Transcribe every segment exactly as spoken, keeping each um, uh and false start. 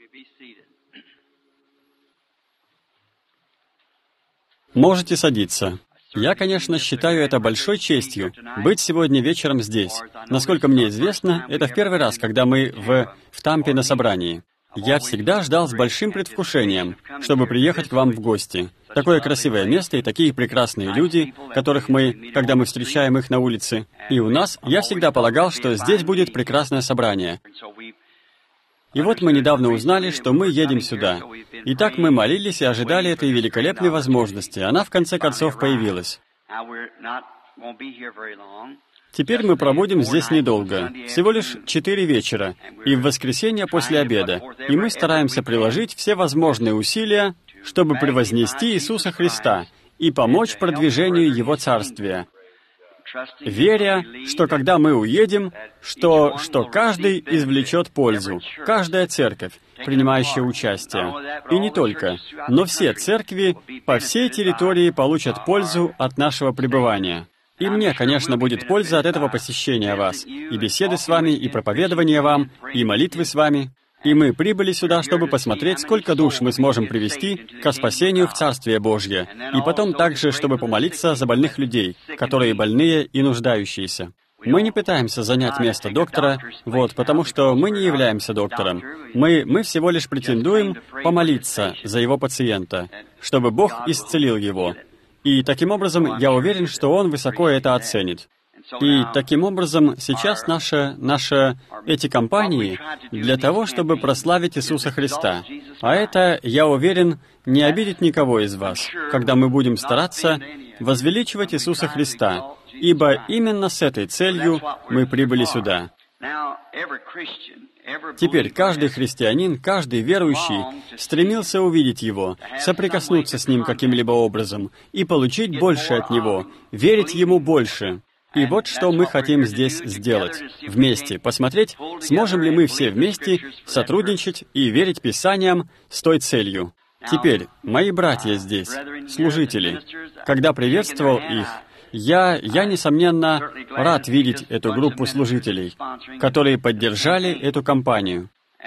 Можете садиться. Я, конечно, считаю это большой честью быть сегодня вечером здесь. Насколько мне известно, это в первый раз, когда мы в, в Тампе на собрании. Я всегда ждал с большим предвкушением, чтобы приехать к вам в гости. Такое красивое место и такие прекрасные люди, которых мы, когда мы встречаем их на улице. И у нас, я всегда полагал, что здесь будет прекрасное собрание. И вот мы недавно узнали, что мы едем сюда. И так мы молились и ожидали этой великолепной возможности. Она в конце концов появилась. Теперь мы пробудем здесь недолго, всего лишь четыре вечера, и в воскресенье после обеда. И мы стараемся приложить все возможные усилия, чтобы превознести Иисуса Христа и помочь продвижению Его Царствия, веря, что когда мы уедем, что, что каждый извлечет пользу, каждая церковь, принимающая участие. И не только, но все церкви по всей территории получат пользу от нашего пребывания. И мне, конечно, будет польза от этого посещения вас, и беседы с вами, и проповедования вам, и молитвы с вами. И мы прибыли сюда, чтобы посмотреть, сколько душ мы сможем привести ко спасению в Царствие Божье, и потом также, чтобы помолиться за больных людей, которые больные и нуждающиеся. Мы не пытаемся занять место доктора, вот, потому что мы не являемся доктором. Мы, мы всего лишь претендуем помолиться за его пациента, чтобы Бог исцелил его. И таким образом, я уверен, что Он высоко это оценит. И таким образом, сейчас наши, наши, эти компании для того, чтобы прославить Иисуса Христа. А это, я уверен, не обидит никого из вас, когда мы будем стараться возвеличивать Иисуса Христа, ибо именно с этой целью мы прибыли сюда. Теперь каждый христианин, каждый верующий стремился увидеть Его, соприкоснуться с Ним каким-либо образом и получить больше от Него, верить Ему больше. И вот что мы хотим здесь сделать. Вместе посмотреть, сможем ли мы все вместе сотрудничать и верить Писаниям с той целью. Теперь, мои братья здесь, служители, когда приветствовал их, я, я, несомненно, рад видеть эту группу служителей, которые поддержали эту кампанию.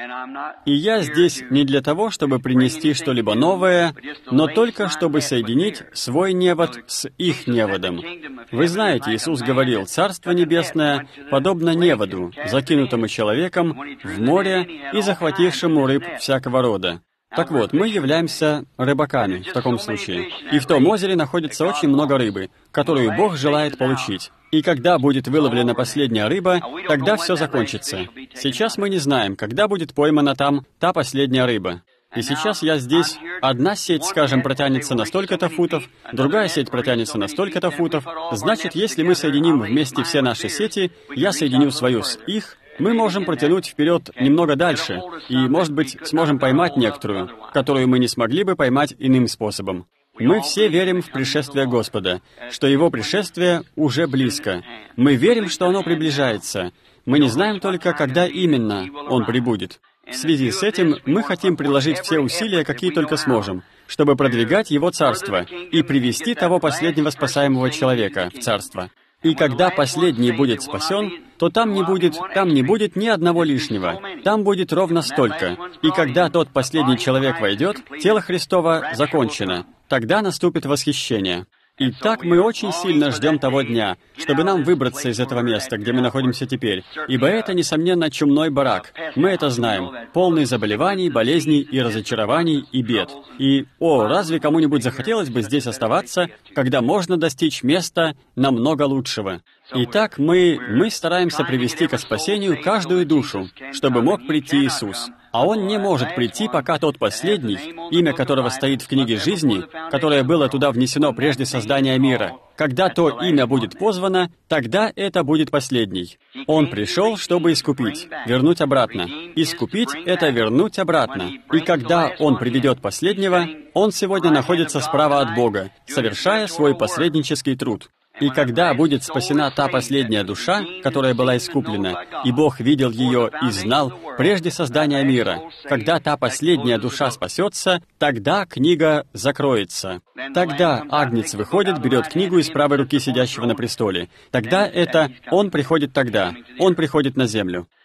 И я здесь не для того, чтобы принести что-либо новое, но только чтобы соединить свой невод с их неводом. Вы знаете, Иисус говорил, «Царство Небесное подобно неводу, закинутому человеком в море и захватившему рыб всякого рода». Так вот, мы являемся рыбаками в таком случае. И в том озере находится очень много рыбы, которую Бог желает получить. И когда будет выловлена последняя рыба, тогда все закончится. Сейчас мы не знаем, когда будет поймана там та последняя рыба. И сейчас я здесь, одна сеть, скажем, протянется на столько-то футов, другая сеть протянется на столько-то футов. Значит, если мы соединим вместе все наши сети, я соединю свою с их, мы можем протянуть вперед немного дальше, и, может быть, сможем поймать некоторую, которую мы не смогли бы поймать иным способом. Мы все верим в пришествие Господа, что Его пришествие уже близко. Мы верим, что оно приближается. Мы не знаем только, когда именно Он прибудет. В связи с этим мы хотим приложить все усилия, какие только сможем, чтобы продвигать Его Царство и привести того последнего спасаемого человека в Царство. И когда последний будет спасен, то там не будет, там не будет ни одного лишнего. Там будет ровно столько. И когда тот последний человек войдет, тело Христово закончено. Тогда наступит восхищение. Итак, мы очень сильно ждем того дня, чтобы нам выбраться из этого места, где мы находимся теперь, ибо это, несомненно, чумной барак. Мы это знаем, полный заболеваний, болезней и разочарований и бед. И, о, разве кому-нибудь захотелось бы здесь оставаться, когда можно достичь места намного лучшего? Итак, мы, мы стараемся привести ко спасению каждую душу, чтобы мог прийти Иисус. А Он не может прийти, пока тот последний, имя которого стоит в книге жизни, которое было туда внесено прежде создания мира. Когда то имя будет позвано, тогда это будет последний. Он пришел, чтобы искупить, вернуть обратно. Искупить — это вернуть обратно. И когда Он приведет последнего, Он сегодня находится справа от Бога, совершая свой посреднический труд. И когда будет спасена та последняя душа, которая была искуплена, и Бог видел ее и знал прежде создания мира, когда та последняя душа спасется, тогда книга закроется. Тогда Агнец выходит, берет книгу из правой руки сидящего на престоле. Тогда это Он приходит тогда, Он приходит на землю.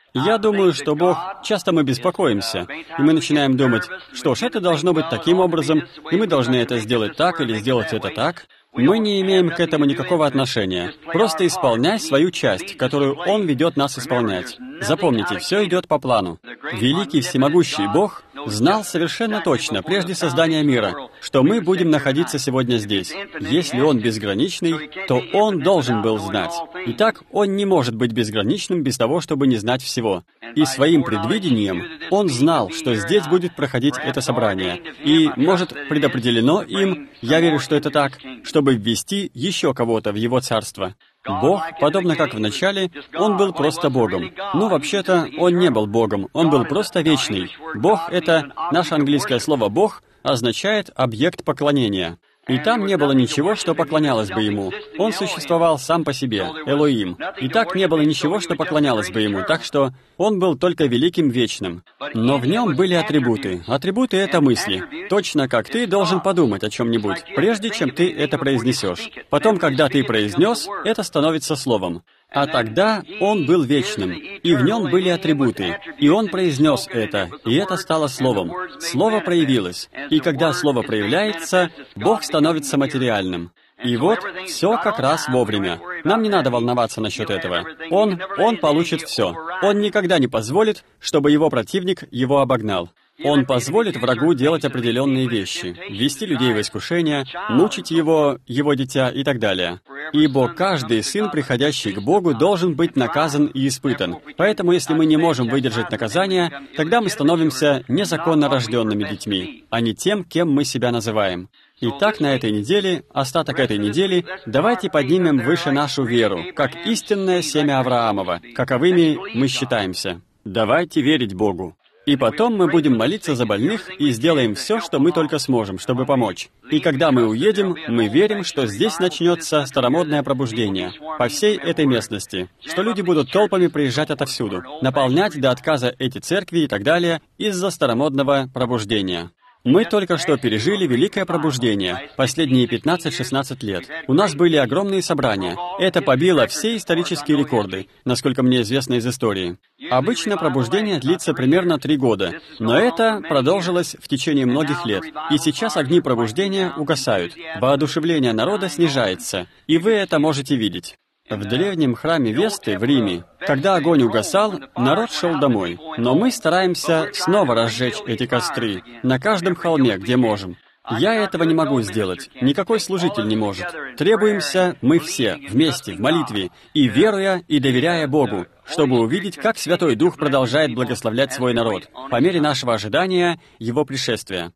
Я думаю, что Бог... Часто мы беспокоимся, и мы начинаем думать, что ж, это должно быть таким образом, и мы должны это сделать так или сделать это так. Мы не имеем к этому никакого отношения. Просто исполняй свою часть, которую Он ведет нас исполнять. Запомните, все идет по плану. Великий всемогущий Бог знал совершенно точно, прежде создания мира, что мы будем находиться сегодня здесь. Если Он безграничный, то Он должен был знать. Итак, Он не может быть безграничным без того, чтобы не знать всего. И своим предвидением Он знал, что здесь будет проходить это собрание. И, может, предопределено им, я верю, что это так, чтобы ввести еще кого-то в Его царство. Бог, подобно как в начале, Он был просто Богом. Ну, вообще-то, Он не был Богом, Он был просто вечный. Бог — это, наше английское слово «Бог» означает «объект поклонения». И там не было ничего, что поклонялось бы Ему. Он существовал сам по себе, Элоим. И так не было ничего, что поклонялось бы Ему, так что Он был только великим вечным. Но в Нем были атрибуты. Атрибуты — это мысли. Точно как ты должен подумать о чем-нибудь, прежде чем ты это произнесешь. Потом, когда ты произнес, это становится словом. А тогда Он был вечным, и в Нем были атрибуты, и Он произнес это, и это стало Словом. Слово проявилось, и когда Слово проявляется, Бог становится материальным. И вот, все как раз вовремя. Нам не надо волноваться насчет этого. Он, Он получит все. Он никогда не позволит, чтобы Его противник Его обогнал. Он позволит врагу делать определенные вещи, ввести людей в искушение, мучить его, его дитя и так далее. Ибо каждый сын, приходящий к Богу, должен быть наказан и испытан. Поэтому, если мы не можем выдержать наказание, тогда мы становимся незаконно рожденными детьми, а не тем, кем мы себя называем. Итак, на этой неделе, остаток этой недели, давайте поднимем выше нашу веру, как истинное семя Авраамова, каковыми мы считаемся. Давайте верить Богу. И потом мы будем молиться за больных и сделаем все, что мы только сможем, чтобы помочь. И когда мы уедем, мы верим, что здесь начнется старомодное пробуждение по всей этой местности, что люди будут толпами приезжать отовсюду, наполнять до отказа эти церкви и так далее из-за старомодного пробуждения. Мы только что пережили великое пробуждение, последние пятнадцать-шестнадцать лет. У нас были огромные собрания. Это побило все исторические рекорды, насколько мне известно из истории. Обычно пробуждение длится примерно три года, но это продолжилось в течение многих лет. И сейчас огни пробуждения угасают, воодушевление народа снижается, и вы это можете видеть. В древнем храме Весты в Риме, когда огонь угасал, народ шел домой. Но мы стараемся снова разжечь эти костры на каждом холме, где можем. Я этого не могу сделать. Никакой служитель не может. Требуемся мы все, вместе, в молитве, и веруя, и доверяя Богу, чтобы увидеть, как Святой Дух продолжает благословлять свой народ, по мере нашего ожидания Его пришествия.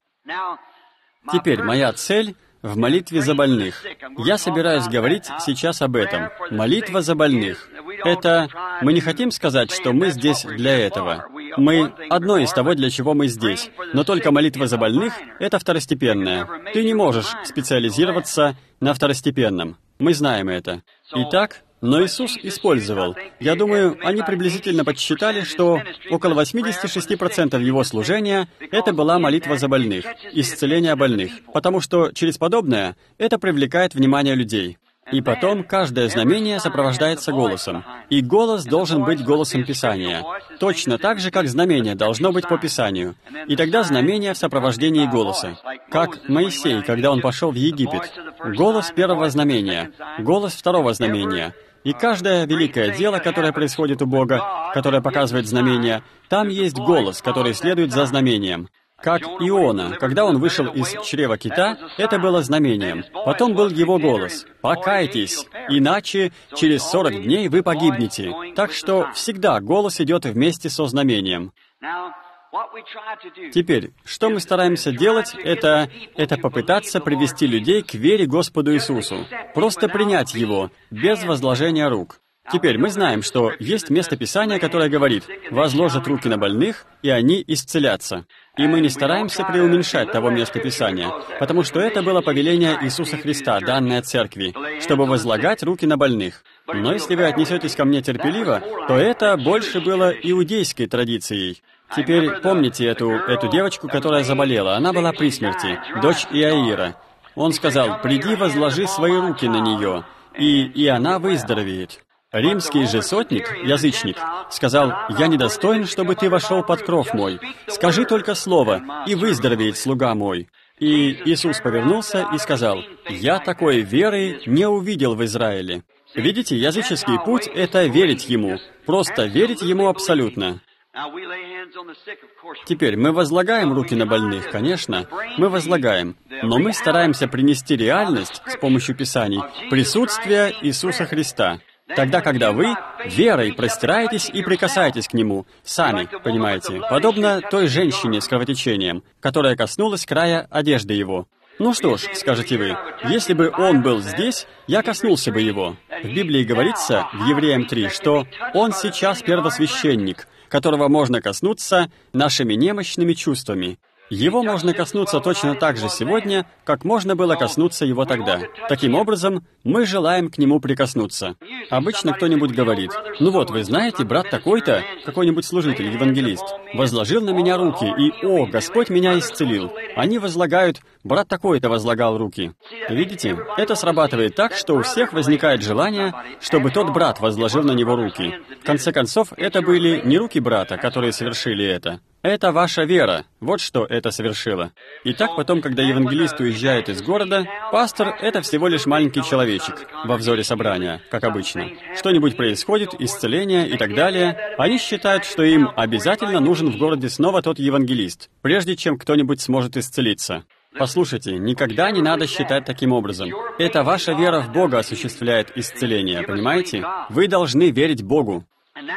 Теперь моя цель — в молитве за больных. Я собираюсь говорить сейчас об этом. Молитва за больных. Это... Мы не хотим сказать, что мы здесь для этого. Мы... Одно из того, для чего мы здесь. Но только молитва за больных — это второстепенное. Ты не можешь специализироваться на второстепенном. Мы знаем это. Итак, но Иисус использовал. Я думаю, они приблизительно подсчитали, что около восемьдесят шесть процентов Его служения — это была молитва за больных, исцеление больных, потому что через подобное это привлекает внимание людей. И потом каждое знамение сопровождается голосом. И голос должен быть голосом Писания. Точно так же, как знамение должно быть по Писанию. И тогда знамение в сопровождении голоса. Как Моисей, когда он пошел в Египет. Голос первого знамения, голос второго знамения. И каждое великое дело, которое происходит у Бога, которое показывает знамение, там есть голос, который следует за знамением. Как Иона, когда он вышел из чрева кита, это было знамением. Потом был его голос: «Покайтесь, иначе через сорок дней вы погибнете». Так что всегда голос идет вместе со знамением. Теперь, что мы стараемся делать, это, это попытаться привести людей к вере Господу Иисусу. Просто принять Его, без возложения рук. Теперь мы знаем, что есть место Писания, которое говорит: «Возложат руки на больных, и они исцелятся». И мы не стараемся преуменьшать того места Писания, потому что это было повеление Иисуса Христа, данное Церкви, чтобы возлагать руки на больных. Но если вы отнесетесь ко мне терпеливо, то это больше было иудейской традицией. Теперь помните эту, эту девочку, которая заболела. Она была при смерти, дочь Иаира. Он сказал: «Приди, возложи свои руки на нее, и, и она выздоровеет». Римский же сотник, язычник, сказал: «Я недостоин, чтобы ты вошел под кров мой. Скажи только слово, и выздоровеет слуга мой». И Иисус повернулся и сказал: «Я такой веры не увидел в Израиле». Видите, языческий путь — это верить Ему, просто верить Ему абсолютно. Теперь мы возлагаем руки на больных, конечно, мы возлагаем, но мы стараемся принести реальность с помощью Писаний, присутствия Иисуса Христа. Тогда, когда вы верой простираетесь и прикасаетесь к Нему, сами, понимаете, подобно той женщине с кровотечением, которая коснулась края одежды Его. Ну что ж, скажете вы, если бы Он был здесь, я коснулся бы Его. В Библии говорится, в Евреям три, что Он сейчас первосвященник, которого можно коснуться нашими немощными чувствами. Его можно коснуться точно так же сегодня, как можно было коснуться Его тогда. Таким образом, мы желаем к Нему прикоснуться. Обычно кто-нибудь говорит: «Ну вот, вы знаете, брат такой-то, какой-нибудь служитель, евангелист, возложил на меня руки, и, о, Господь меня исцелил». Они возлагают: «Брат такой-то возлагал руки». Видите, это срабатывает так, что у всех возникает желание, чтобы тот брат возложил на него руки. В конце концов, это были не руки брата, которые совершили это. Это ваша вера. Вот что это совершило. Итак, потом, когда евангелист уезжает из города, пастор — это всего лишь маленький человечек во взоре собрания, как обычно. Что-нибудь происходит, исцеление и так далее. Они считают, что им обязательно нужен в городе снова тот евангелист, прежде чем кто-нибудь сможет исцелиться. Послушайте, никогда не надо считать таким образом. Это ваша вера в Бога осуществляет исцеление, понимаете? Вы должны верить Богу.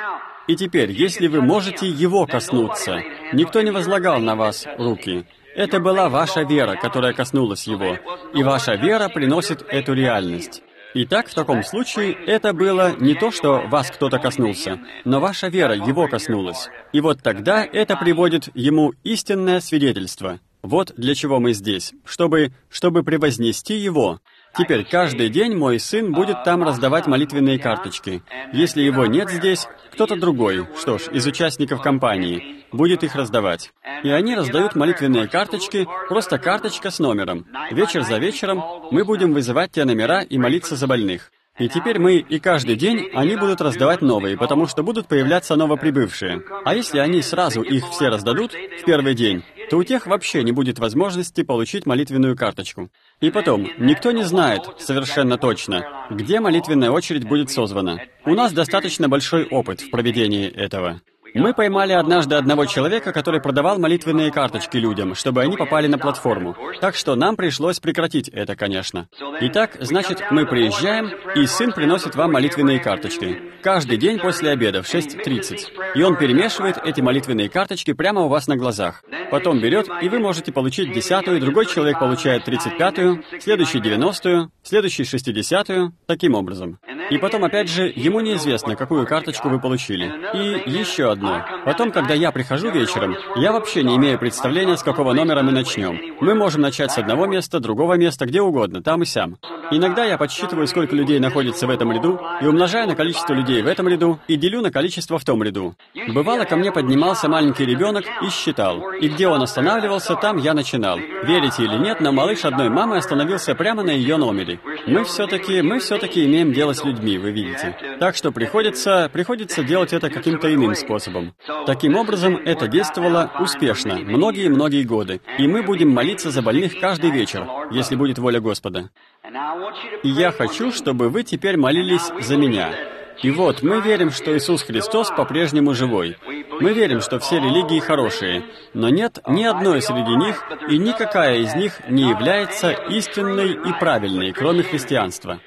И теперь, если вы можете Его коснуться, никто не возлагал на вас руки. Это была ваша вера, которая коснулась Его, и ваша вера приносит эту реальность. Итак, в таком случае, это было не то, что вас кто-то коснулся, но ваша вера Его коснулась. И вот тогда это приводит Ему истинное свидетельство. Вот для чего мы здесь, чтобы, чтобы превознести Его. Теперь каждый день мой сын будет там раздавать молитвенные карточки. Если его нет здесь, кто-то другой, что ж, из участников компании, будет их раздавать. И они раздают молитвенные карточки, просто карточка с номером. Вечер за вечером мы будем вызывать те номера и молиться за больных. И теперь мы, и каждый день, они будут раздавать новые, потому что будут появляться новоприбывшие. А если они сразу их все раздадут в первый день, то у тех вообще не будет возможности получить молитвенную карточку. И потом, никто не знает совершенно точно, где молитвенная очередь будет созвана. У нас достаточно большой опыт в проведении этого. Мы поймали однажды одного человека, который продавал молитвенные карточки людям, чтобы они попали на платформу. Так что нам пришлось прекратить это, конечно. Итак, значит, мы приезжаем, и сын приносит вам молитвенные карточки. Каждый день после обеда в шесть тридцать. И он перемешивает эти молитвенные карточки прямо у вас на глазах. Потом берет, и вы можете получить десятую, другой человек получает тридцать пятую, следующий девяностую, следующий шестидесятую, таким образом. И потом, опять же, ему неизвестно, какую карточку вы получили. И еще одно. Потом, когда я прихожу вечером, я вообще не имею представления, с какого номера мы начнем. Мы можем начать с одного места, другого места, где угодно, там и сям. Иногда я подсчитываю, сколько людей находится в этом ряду, и умножаю на количество людей в этом ряду, и делю на количество в том ряду. Бывало, ко мне поднимался маленький ребенок и считал. И где он останавливался, там я начинал. Верите или нет, но малыш одной мамы остановился прямо на ее номере. Мы все-таки, мы все-таки имеем дело с людьми, вы видите. Так что приходится, приходится делать это каким-то иным способом. Таким образом, это действовало успешно, многие-многие годы, и мы будем молиться за больных каждый вечер, если будет воля Господа. И я хочу, чтобы вы теперь молились за меня. И вот, мы верим, что Иисус Христос по-прежнему живой. Мы верим, что все религии хорошие, но нет ни одной среди них, и никакая из них не является истинной и правильной, кроме христианства.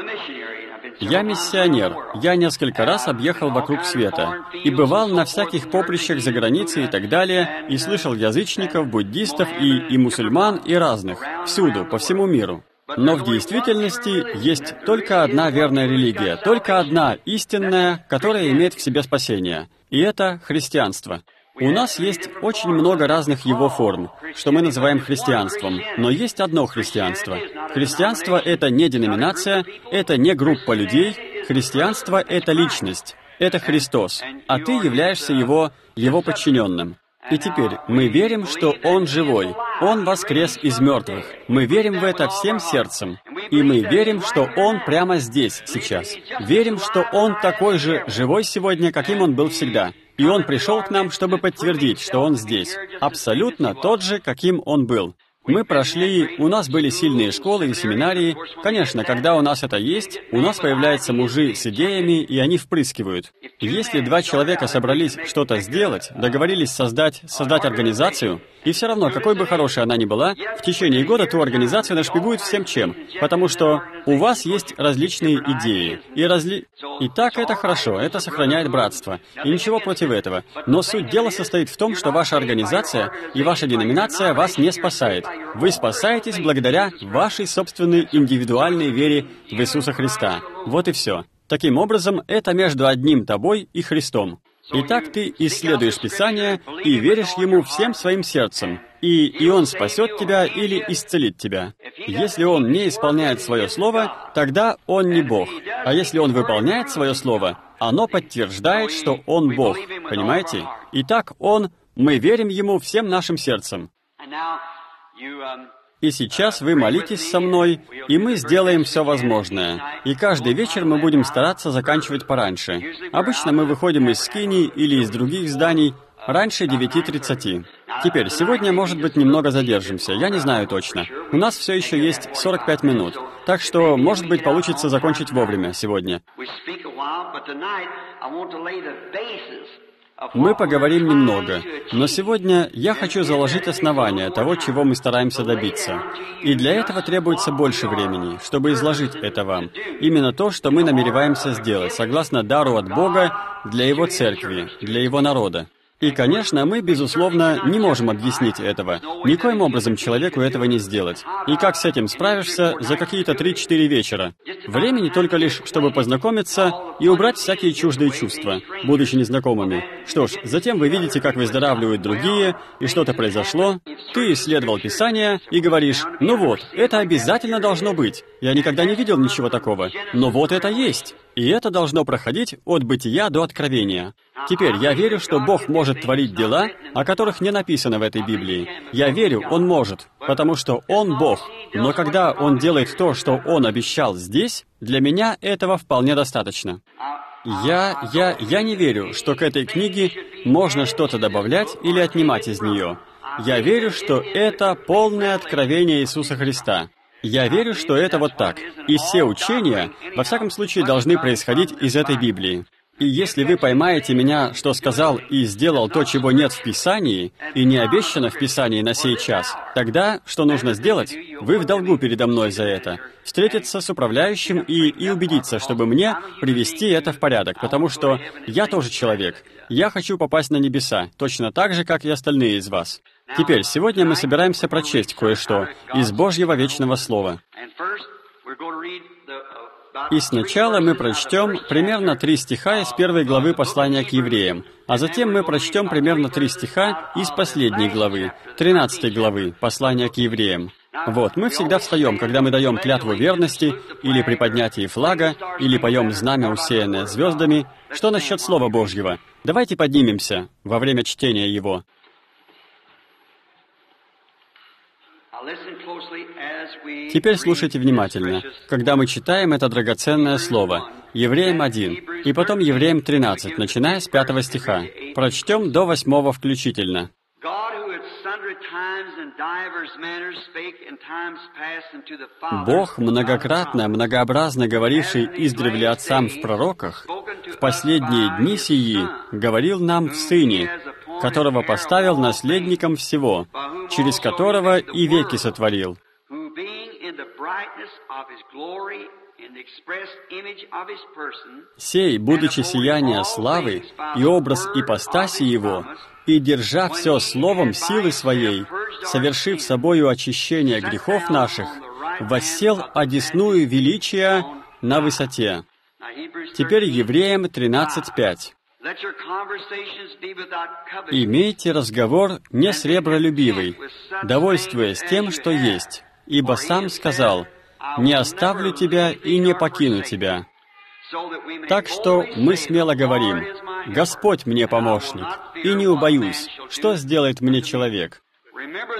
Я миссионер. Я несколько раз объехал вокруг света и бывал на всяких поприщах за границей и так далее, и слышал язычников, буддистов и, и мусульман, и разных, всюду, по всему миру. Но в действительности есть только одна верная религия, только одна истинная, которая имеет в себе спасение, и это христианство. У нас есть очень много разных его форм, что мы называем христианством, но есть одно христианство. Христианство — это не деноминация, это не группа людей, христианство — это личность, это Христос, а ты являешься Его, Его подчиненным. И теперь мы верим, что Он живой, Он воскрес из мертвых. Мы верим в это всем сердцем. И мы верим, что Он прямо здесь, сейчас. Верим, что Он такой же живой сегодня, каким Он был всегда. И Он пришел к нам, чтобы подтвердить, что Он здесь. Абсолютно тот же, каким Он был. Мы прошли, у нас были сильные школы и семинарии. Конечно, когда у нас это есть, у нас появляются мужи с идеями, и они впрыскивают. Если два человека собрались что-то сделать, договорились создать, создать организацию, и все равно, какой бы хорошей она ни была, в течение года ту организацию нашпигуют всем чем, потому что у вас есть различные идеи. И, разли... и так это хорошо, это сохраняет братство. И ничего против этого. Но суть дела состоит в том, что ваша организация и ваша деноминация вас не спасает. Вы спасаетесь благодаря вашей собственной индивидуальной вере в Иисуса Христа. Вот и все. Таким образом, это между одним тобой и Христом. Итак, ты исследуешь Писание и веришь Ему всем своим сердцем, и, и Он спасет тебя или исцелит тебя. Если Он не исполняет свое слово, тогда Он не Бог. А если Он выполняет свое слово, оно подтверждает, что Он Бог. Понимаете? Итак, Он, мы верим Ему всем нашим сердцем. И сейчас вы молитесь со мной, и мы сделаем все возможное. И каждый вечер мы будем стараться заканчивать пораньше. Обычно мы выходим из скинии или из других зданий раньше девяти тридцати. Теперь, сегодня, может быть, немного задержимся, я не знаю точно. У нас все еще есть сорок пять минут, так что, может быть, получится закончить вовремя сегодня. Мы поговорим немного, но сегодня я хочу заложить основания того, чего мы стараемся добиться. И для этого требуется больше времени, чтобы изложить это вам. Именно то, что мы намереваемся сделать, согласно дару от Бога для Его церкви, для Его народа. И, конечно, мы, безусловно, не можем объяснить этого. Никоим образом человеку этого не сделать. И как с этим справишься за какие-то три-четыре вечера? Времени только лишь, чтобы познакомиться и убрать всякие чуждые чувства, будучи незнакомыми. Что ж, затем вы видите, как выздоравливают другие, и что-то произошло. Ты исследовал Писание и говоришь: «Ну вот, это обязательно должно быть. Я никогда не видел ничего такого. Но вот это есть». И это должно проходить от бытия до откровения. Теперь я верю, что Бог может творить дела, о которых не написано в этой Библии. Я верю, Он может, потому что Он Бог. Но когда Он делает то, что Он обещал здесь, для меня этого вполне достаточно. Я, я, я не верю, что к этой книге можно что-то добавлять или отнимать из нее. Я верю, что это полное откровение Иисуса Христа. Я верю, что это вот так. И все учения, во всяком случае, должны происходить из этой Библии. И если вы поймаете меня, что сказал и сделал то, чего нет в Писании, и не обещано в Писании на сей час, тогда что нужно сделать? Вы в долгу передо мной за это. Встретиться с управляющим и, и убедиться, чтобы мне привести это в порядок, потому что я тоже человек. Я хочу попасть на небеса, точно так же, как и остальные из вас. Теперь, сегодня мы собираемся прочесть кое-что из Божьего Вечного Слова. И сначала мы прочтем примерно три стиха из первой главы послания к евреям, а затем мы прочтем примерно три стиха из последней главы, тринадцатой главы послания к евреям. Вот, мы всегда встаем, когда мы даем клятву верности, или при поднятии флага, или поем знамя, усеянное звездами. Что насчет Слова Божьего? Давайте поднимемся во время чтения его. Теперь слушайте внимательно, когда мы читаем это драгоценное слово. Евреям один, и потом Евреям тринадцать, начиная с пятого стиха. Прочтем до восьмого включительно. Бог, многократно, многообразно говоривший издревле отцам в пророках, в последние дни сии говорил нам в Сыне, которого поставил наследником всего, через которого и веки сотворил. Сей, будучи сияние славы и образ ипостаси Его, и держа все словом силы Своей, совершив собою очищение грехов наших, воссел одесную величия на высоте. Теперь Евреям тринадцать пять. «Имейте разговор не сребролюбивый, довольствуясь тем, что есть, ибо сам сказал: «Не оставлю тебя и не покину тебя». Так что мы смело говорим: «Господь мне помощник, и не убоюсь, что сделает мне человек».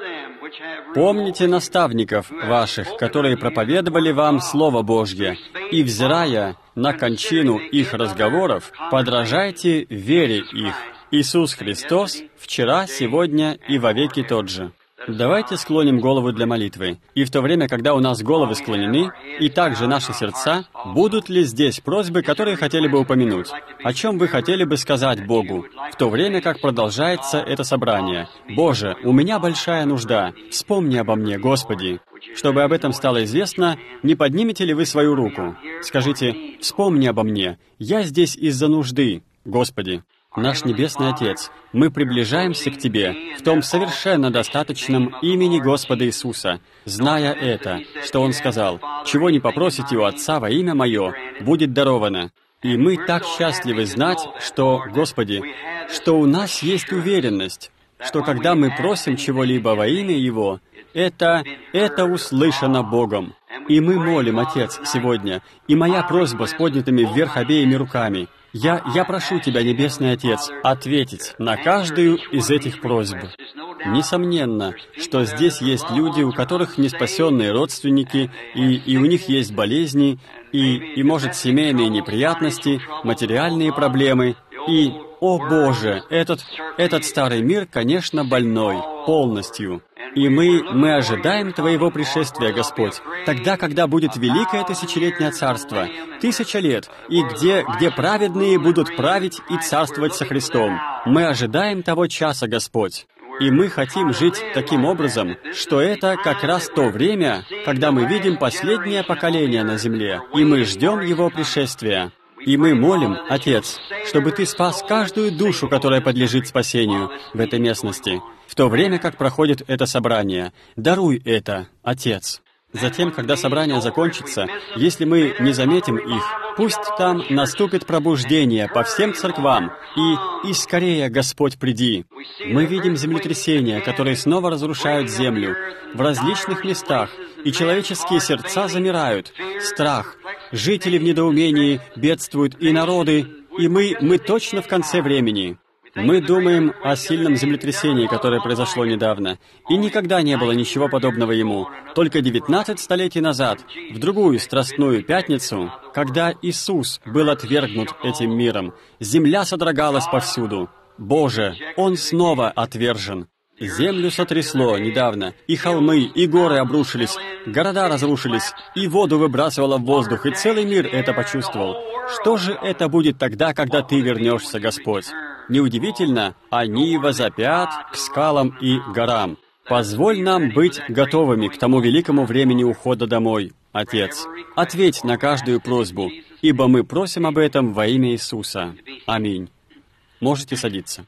Помните наставников ваших, которые проповедовали вам Слово Божье, и, взирая на кончину их разговоров, подражайте вере их. Иисус Христос вчера, сегодня и вовеки тот же. Давайте склоним голову для молитвы. И в то время, когда у нас головы склонены, и также наши сердца, будут ли здесь просьбы, которые хотели бы упомянуть? О чем вы хотели бы сказать Богу, в то время как продолжается это собрание? «Боже, у меня большая нужда. Вспомни обо мне, Господи». Чтобы об этом стало известно, не поднимете ли вы свою руку? Скажите: «Вспомни обо мне. Я здесь из-за нужды, Господи». Наш Небесный Отец, мы приближаемся к Тебе в том совершенно достаточном имени Господа Иисуса, зная это, что Он сказал: «Чего не попросите у Отца во имя Мое, будет даровано». И мы так счастливы знать, что, Господи, что у нас есть уверенность, что когда мы просим чего-либо во имя Его, это, это услышано Богом. И мы молим, Отец, сегодня, и моя просьба с поднятыми вверх обеими руками, Я, я прошу Тебя, Небесный Отец, ответить на каждую из этих просьб. Несомненно, что здесь есть люди, у которых неспасенные родственники, и, и у них есть болезни, и, и, может, семейные неприятности, материальные проблемы, и, о Боже, этот, этот старый мир, конечно, больной, полностью. И мы, мы ожидаем Твоего пришествия, Господь, тогда, когда будет великое тысячелетнее царство, тысяча лет, и где, где праведные будут править и царствовать со Христом. Мы ожидаем того часа, Господь. И мы хотим жить таким образом, что это как раз то время, когда мы видим последнее поколение на земле, и мы ждем Его пришествия. И мы молим, Отец, чтобы Ты спас каждую душу, которая подлежит спасению в этой местности, в то время, как проходит это собрание. Даруй это, Отец. Затем, когда собрание закончится, если мы не заметим их, пусть там наступит пробуждение по всем церквам, и, и скорее, Господь, приди. Мы видим землетрясения, которые снова разрушают землю в различных местах, и человеческие сердца замирают. Страх. Жители в недоумении бедствуют, и народы, и мы, мы точно в конце времени. Мы думаем о сильном землетрясении, которое произошло недавно, и никогда не было ничего подобного ему. Только девятнадцать столетий назад, в другую Страстную Пятницу, когда Иисус был отвергнут этим миром, земля содрогалась повсюду. Боже, Он снова отвержен. Землю сотрясло недавно, и холмы, и горы обрушились, города разрушились, и воду выбрасывало в воздух, и целый мир это почувствовал. Что же это будет тогда, когда Ты вернешься, Господь? Неудивительно, они возопят к скалам и горам. Позволь нам быть готовыми к тому великому времени ухода домой, Отец. Ответь на каждую просьбу, ибо мы просим об этом во имя Иисуса. Аминь. Можете садиться.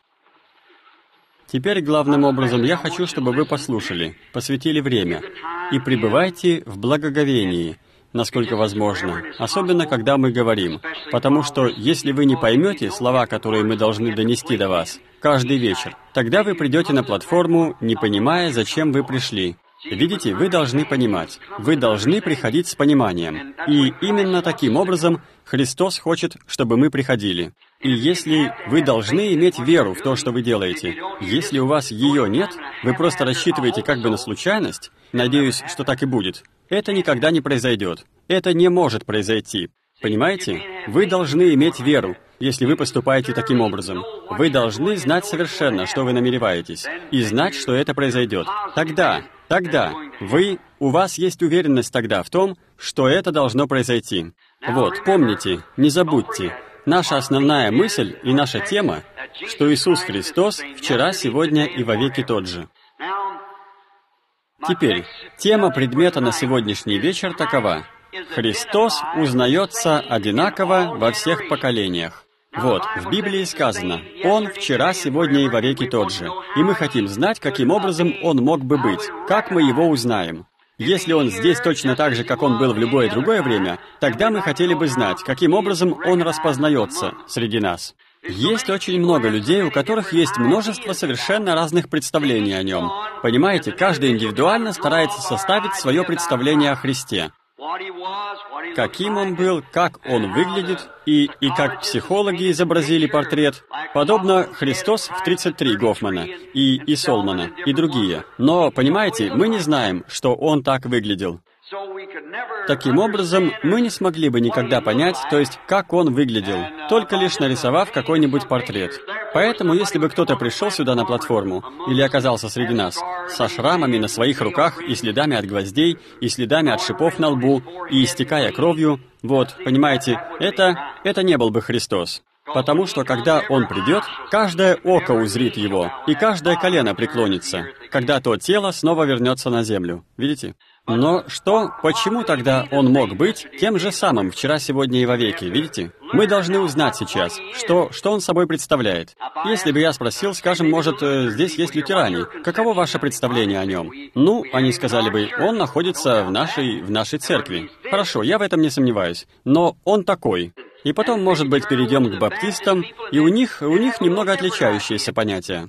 Теперь, главным образом, я хочу, чтобы вы послушали, посвятили время и пребывайте в благоговении, насколько возможно, особенно когда мы говорим, потому что если вы не поймете слова, которые мы должны донести до вас каждый вечер, тогда вы придете на платформу, не понимая, зачем вы пришли. Видите, вы должны понимать, вы должны приходить с пониманием. И именно таким образом Христос хочет, чтобы мы приходили. И если вы должны иметь веру в то, что вы делаете, если у вас ее нет, вы просто рассчитываете как бы на случайность, надеюсь, что так и будет, это никогда не произойдет. Это не может произойти. Понимаете? Вы должны иметь веру, если вы поступаете таким образом. Вы должны знать совершенно, что вы намереваетесь, и знать, что это произойдет. Тогда, тогда, вы, у вас есть уверенность тогда в том, что это должно произойти. Вот, помните, не забудьте, наша основная мысль и наша тема, что Иисус Христос вчера, сегодня и вовеки тот же. Теперь, тема предмета на сегодняшний вечер такова. Христос узнается одинаково во всех поколениях. Вот, в Библии сказано, Он вчера, сегодня и вовеки тот же. И мы хотим знать, каким образом Он мог бы быть, как мы Его узнаем. Если Он здесь точно так же, как Он был в любое другое время, тогда мы хотели бы знать, каким образом Он распознается среди нас. Есть очень много людей, у которых есть множество совершенно разных представлений о Нем. Понимаете, каждый индивидуально старается составить свое представление о Христе. каким он был, как он выглядит, и, и как психологи изобразили портрет, подобно Христос в тридцать три Гофмана, и, и Солмана, и другие. Но, понимаете, мы не знаем, что он так выглядел. Таким образом, мы не смогли бы никогда понять, то есть, как он выглядел, только лишь нарисовав какой-нибудь портрет. Поэтому, если бы кто-то пришел сюда на платформу, или оказался среди нас, со шрамами на своих руках, и следами от гвоздей, и следами от шипов на лбу, и истекая кровью, вот, понимаете, это, это не был бы Христос. Потому что, когда Он придет, каждое око узрит Его, и каждое колено преклонится, когда то тело снова вернется на землю. Видите? Но что, почему тогда Он мог быть тем же самым вчера, сегодня и вовеки, видите? Мы должны узнать сейчас, что, что Он собой представляет. Если бы я спросил, скажем, может, здесь есть лютеране, каково ваше представление о Нем? Ну, они сказали бы, Он находится в нашей, в нашей церкви. Хорошо, я в этом не сомневаюсь, но Он такой. И потом, может быть, перейдем к баптистам, и у них, у них немного отличающиеся понятия.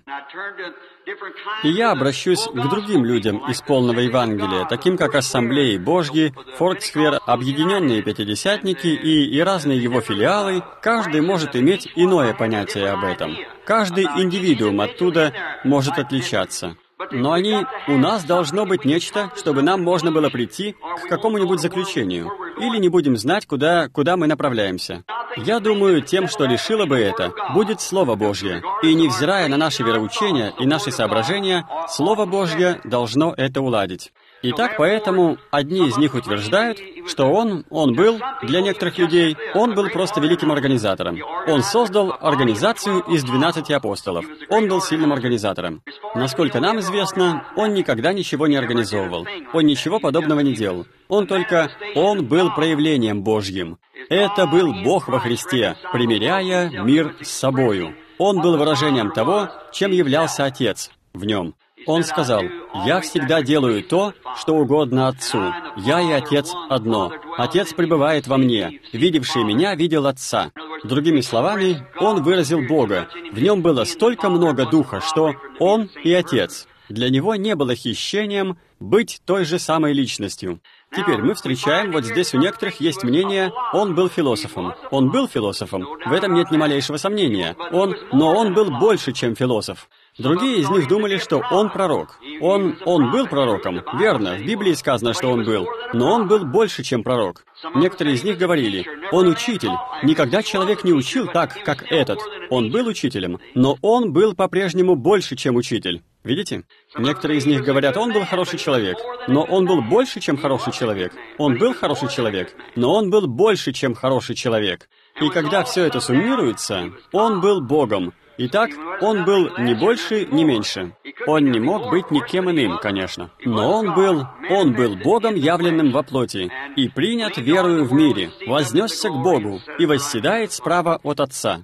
И я обращусь к другим людям из полного Евангелия, таким как Ассамблеи Божьи, Форксквер, Объединенные Пятидесятники и, и разные его филиалы. Каждый может иметь иное понятие об этом. Каждый индивидуум оттуда может отличаться. Но они, у нас должно быть нечто, чтобы нам можно было прийти к какому-нибудь заключению. Или не будем знать, куда, куда мы направляемся. Я думаю, тем, что решило бы это, будет Слово Божье. И невзирая на наши вероучения и наши соображения, Слово Божье должно это уладить. Итак, поэтому одни из них утверждают, что он, он был, для некоторых людей, он был просто великим организатором. Он создал организацию из двенадцати апостолов. Он был сильным организатором. Насколько нам известно, он никогда ничего не организовывал. Он ничего подобного не делал. Он только, он был проявлением Божьим. Это был Бог во Христе, примиряя мир с собою. Он был выражением того, чем являлся Отец в нем. Он сказал, «Я всегда делаю то, что угодно Отцу. Я и Отец одно. Отец пребывает во мне. Видевший меня видел Отца». Другими словами, Он выразил Бога. В Нем было столько много Духа, что Он и Отец. Для Него не было хищением быть той же самой личностью. Теперь мы встречаем, вот здесь у некоторых есть мнение, он был философом. Он был философом, в этом нет ни малейшего сомнения. Он, но он был больше, чем философ. Другие из них думали, что он пророк. Он, он был пророком, верно, в Библии сказано, что он был, но он был больше, чем пророк. Некоторые из них говорили, он учитель. Никогда человек не учил так, как этот. Он был учителем, но он был по-прежнему больше, чем учитель. Видите? Некоторые из них говорят, он был хороший человек, но он был больше, чем хороший человек. Он был хороший человек, но он был больше, чем хороший человек. И когда все это суммируется, он был Богом. Итак, он был ни больше, ни меньше. Он не мог быть никем иным, конечно. Но он был, он был Богом, явленным во плоти, и принят верою в мире, вознесся к Богу и восседает справа от Отца.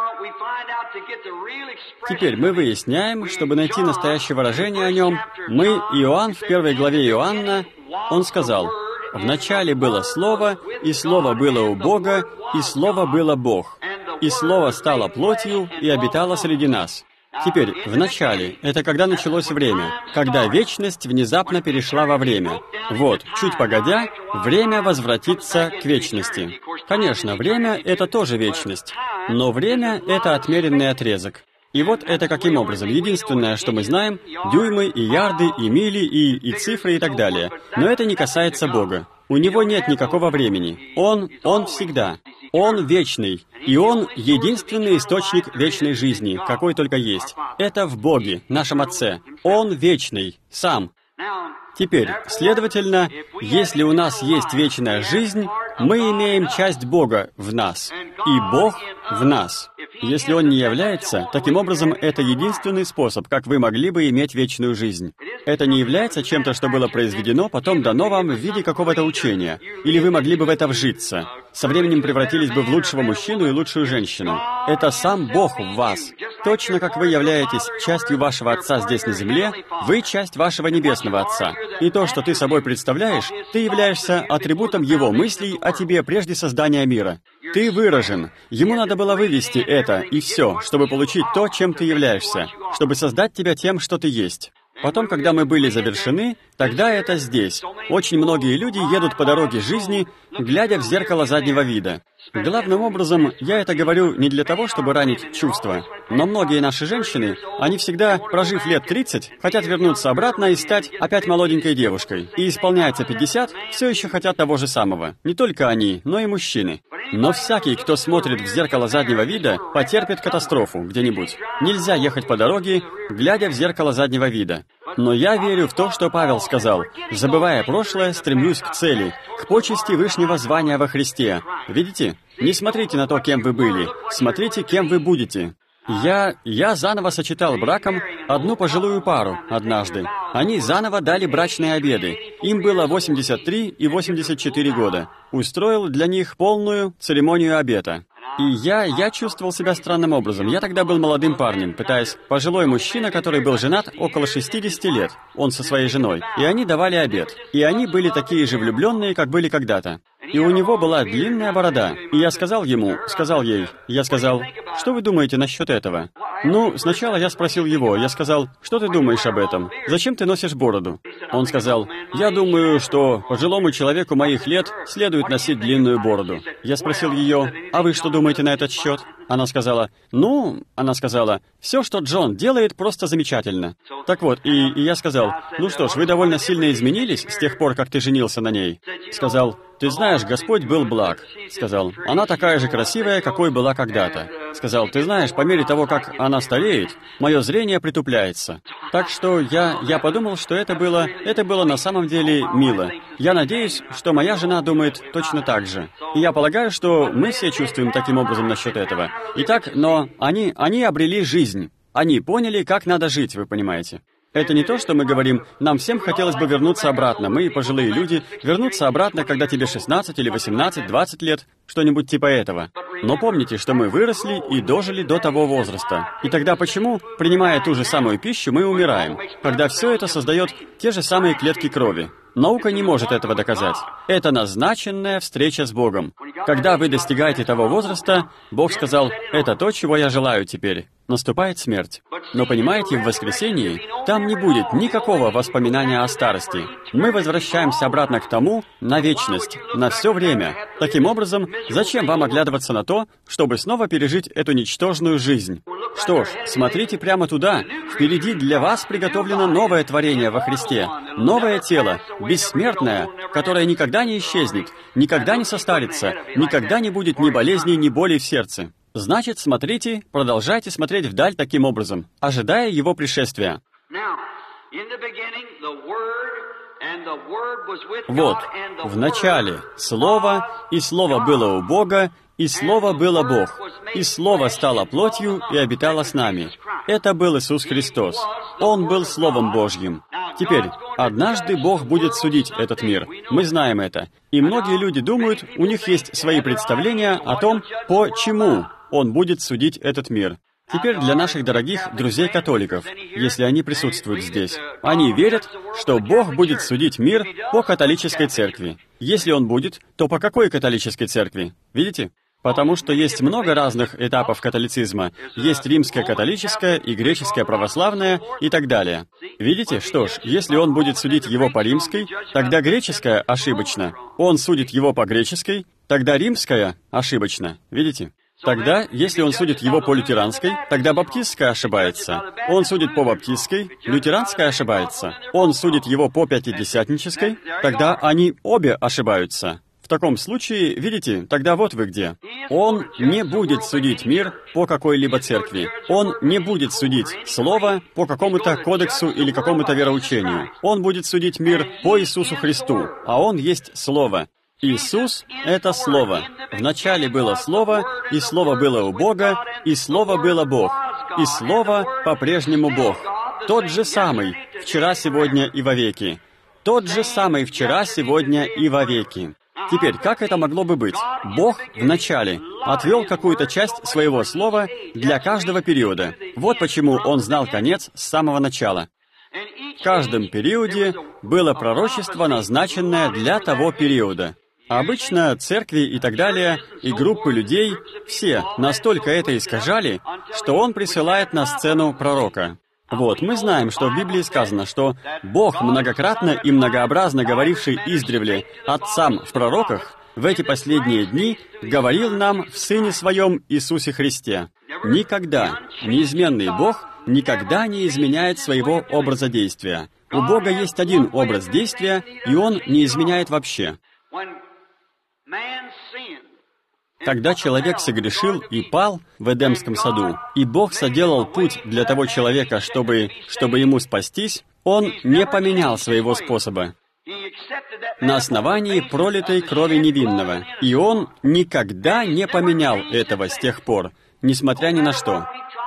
Теперь мы выясняем, чтобы найти настоящее выражение о нем, мы, Иоанн, в первой главе Иоанна, он сказал, «Вначале было Слово, и Слово было у Бога, и Слово было Бог. И Слово стало плотью и обитало среди нас». Теперь, в начале, это когда началось время, когда вечность внезапно перешла во время. Вот, чуть погодя, время возвратится к вечности. Конечно, время — это тоже вечность, но время — это отмеренный отрезок. И вот это каким образом? Единственное, что мы знаем, дюймы и ярды, и мили, и, и цифры, и так далее. Но это не касается Бога. У Него нет никакого времени. Он, Он всегда. Он вечный. И Он — единственный источник вечной жизни, какой только есть. Это в Боге, нашем Отце. Он вечный, сам. Теперь, следовательно, если у нас есть вечная жизнь, мы имеем часть Бога в нас, и Бог в нас. Если Он не является, таким образом, это единственный способ, как вы могли бы иметь вечную жизнь. Это не является чем-то, что было произведено, потом дано вам в виде какого-то учения, или вы могли бы в это вжиться. Со временем превратились бы в лучшего мужчину и лучшую женщину. Это сам Бог в вас. Точно как вы являетесь частью вашего Отца здесь на земле, вы часть вашего Небесного Отца. И то, что ты собой представляешь, ты являешься атрибутом Его мыслей о тебе прежде создания мира. Ты выражен. Ему надо было вывести это и все, чтобы получить то, чем ты являешься, чтобы создать тебя тем, что ты есть. Потом, когда мы были завершены, тогда это здесь. Очень многие люди едут по дороге жизни, глядя в зеркало заднего вида. Главным образом, я это говорю не для того, чтобы ранить чувства, но многие наши женщины, они всегда, прожив лет тридцать, хотят вернуться обратно и стать опять молоденькой девушкой. И исполняется пятьдесят, все еще хотят того же самого. Не только они, но и мужчины. Но всякий, кто смотрит в зеркало заднего вида, потерпит катастрофу где-нибудь. Нельзя ехать по дороге, глядя в зеркало заднего вида. Но я верю в то, что Павел сказал. «Забывая прошлое, стремлюсь к цели, к почести вышнего звания во Христе». Видите? Не смотрите на то, кем вы были. Смотрите, кем вы будете. Я... я заново сочетал браком одну пожилую пару однажды. Они заново дали брачные обеды. Им было восемьдесят три и восемьдесят четыре года. Устроил для них полную церемонию обета. И я, я чувствовал себя странным образом. Я тогда был молодым парнем, пытаясь... Пожилой мужчина, который был женат около шестидесяти лет. Он со своей женой. И они давали обет. И они были такие же влюбленные, как были когда-то. И у него была длинная борода. И я сказал ему, сказал ей, я сказал, что вы думаете насчет этого? Ну, сначала я спросил его, я сказал, что ты думаешь об этом? Зачем ты носишь бороду? Он сказал, я думаю, что пожилому человеку моих лет следует носить длинную бороду. Я спросил ее, а вы что думаете на этот счет? Она сказала, ну, она сказала, все, что Джон делает, просто замечательно. Так вот, и, и я сказал, ну что ж, вы довольно сильно изменились с тех пор, как ты женился на ней. Сказал, ты знаешь, Господь был благ. Сказал, она такая же красивая, какой была когда-то. Сказал, ты знаешь, по мере того, как она стареет, мое зрение притупляется. Так что я, я подумал, что это было, это было на самом деле мило. Я надеюсь, что моя жена думает точно так же. И я полагаю, что мы все чувствуем таким образом насчет этого. Итак, но они, они обрели жизнь. Они поняли, как надо жить, вы понимаете. Это не то, что мы говорим, нам всем хотелось бы вернуться обратно, мы, пожилые люди, вернуться обратно, когда тебе шестнадцать или восемнадцать, двадцать лет, что-нибудь типа этого. Но помните, что мы выросли и дожили до того возраста. И тогда почему, принимая ту же самую пищу, мы умираем? Когда все это создает те же самые клетки крови. Наука не может этого доказать. Это назначенная встреча с Богом. Когда вы достигаете того возраста, Бог сказал, это то, чего я желаю теперь. Наступает смерть. Но понимаете, в воскресении там не будет никакого воспоминания о старости. Мы возвращаемся обратно к тому, на вечность, на все время. Таким образом, зачем вам оглядываться на то, чтобы снова пережить эту ничтожную жизнь? Что ж, смотрите прямо туда. Впереди для вас приготовлено новое творение во Христе. Новое тело, бессмертное, которое никогда не исчезнет, никогда не состарится, никогда не будет ни болезней, ни боли в сердце. Значит, смотрите, продолжайте смотреть вдаль таким образом, ожидая Его пришествия. Вот, в начале Слово, и Слово было у Бога, и Слово было Бог, и Слово стало плотью и обитало с нами. Это был Иисус Христос. Он был Словом Божьим. Теперь, однажды Бог будет судить этот мир. Мы знаем это. И многие люди думают, у них есть свои представления о том, почему Он будет судить этот мир. Теперь для наших дорогих друзей-католиков, если они присутствуют здесь. Они верят, что Бог будет судить мир по католической церкви. Если Он будет, то по какой католической церкви? Видите? Потому что есть много разных этапов католицизма. Есть римская католическая и греческая православная и так далее. Видите? Что ж, если Он будет судить его по римской, тогда греческая ошибочно. Он судит его по греческой, тогда римская ошибочно. Видите? Тогда, если он судит его по лютеранской, тогда баптистская ошибается. Он судит по баптистской, лютеранская ошибается. Он судит его по пятидесятнической, тогда они обе ошибаются. В таком случае, видите, тогда вот вы где. Он не будет судить мир по какой-либо церкви. Он не будет судить Слово по какому-то кодексу или какому-то вероучению. Он будет судить мир по Иисусу Христу, а Он есть Слово. Иисус — это Слово. Вначале было Слово, и Слово было у Бога, и Слово было Бог. И Слово по-прежнему Бог. Тот же самый вчера, сегодня и вовеки. Тот же самый вчера, сегодня и вовеки. Теперь, как это могло бы быть? Бог вначале отвел какую-то часть своего слова для каждого периода. Вот почему Он знал конец с самого начала. В каждом периоде было пророчество, назначенное для того периода. Обычно церкви и так далее, и группы людей, все настолько это искажали, что Он присылает на сцену пророка. Вот, мы знаем, что в Библии сказано, что Бог, многократно и многообразно говоривший издревле отцам в пророках, в эти последние дни говорил нам в Сыне Своем Иисусе Христе. Никогда неизменный Бог никогда не изменяет своего образа действия. У Бога есть один образ действия, и Он не изменяет вообще. Когда человек согрешил и пал в Эдемском саду, и Бог соделал путь для того человека, чтобы, чтобы ему спастись, Он не поменял своего способа на основании пролитой крови невинного. И Он никогда не поменял этого с тех пор, несмотря ни на что.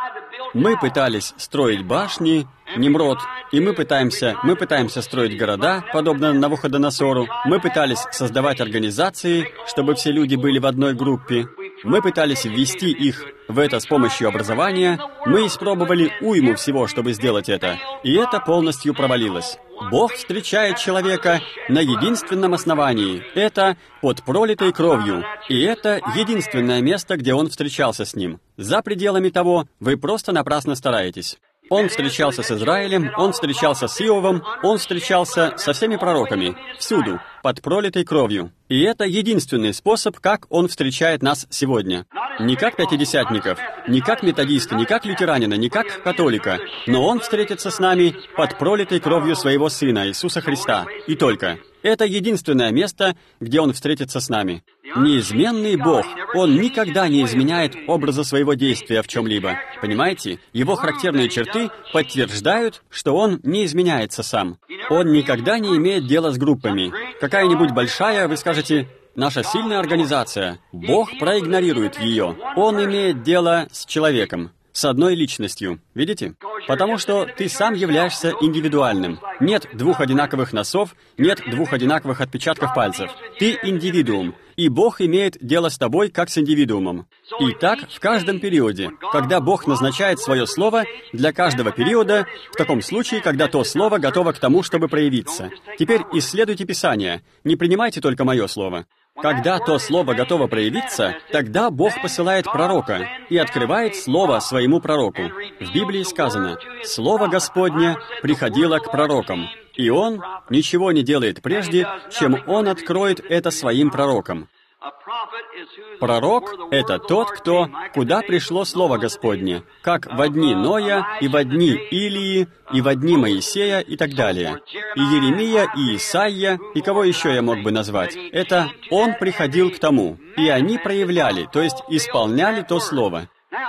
Мы пытались строить башни, Нимрод, и мы пытаемся, мы пытаемся строить города, подобно Навуходоносору. Мы пытались создавать организации, чтобы все люди были в одной группе. Мы пытались ввести их в это с помощью образования. Мы испробовали уйму всего, чтобы сделать это, и это полностью провалилось. Бог встречает человека на единственном основании. Это под пролитой кровью. И это единственное место, где Он встречался с ним. За пределами того вы просто напрасно стараетесь. Он встречался с Израилем, Он встречался с Иовом, Он встречался со всеми пророками, всюду, под пролитой кровью. И это единственный способ, как Он встречает нас сегодня. Не как пятидесятников, не как методиста, не как лютеранина, не как католика, но Он встретится с нами под пролитой кровью Своего Сына, Иисуса Христа. И только. Это единственное место, где Он встретится с нами. Неизменный Бог, Он никогда не изменяет образа своего действия в чем-либо. Понимаете? Его характерные черты подтверждают, что Он не изменяется сам. Он никогда не имеет дела с группами. Какая-нибудь большая, вы скажете, наша сильная организация. Бог проигнорирует ее. Он имеет дело с человеком, с одной личностью. Видите? Потому что ты сам являешься индивидуальным. Нет двух одинаковых носов, нет двух одинаковых отпечатков пальцев. Ты индивидуум, и Бог имеет дело с тобой как с индивидуумом. И так в каждом периоде, когда Бог назначает свое слово для каждого периода, в таком случае, когда то слово готово к тому, чтобы проявиться. Теперь исследуйте Писание, не принимайте только мое слово. Когда то слово готово проявиться, тогда Бог посылает пророка и открывает слово своему пророку. В Библии сказано: «Слово Господне приходило к пророкам, и он ничего не делает прежде, чем он откроет это своим пророкам». Пророк — это тот, кто, куда пришло Слово Господне, как во дни Ноя, и во дни Илии, и во дни Моисея, и так далее. И Еремия, и Исаия, и кого еще я мог бы назвать? Это он приходил к тому, и они проявляли, то есть исполняли то Слово.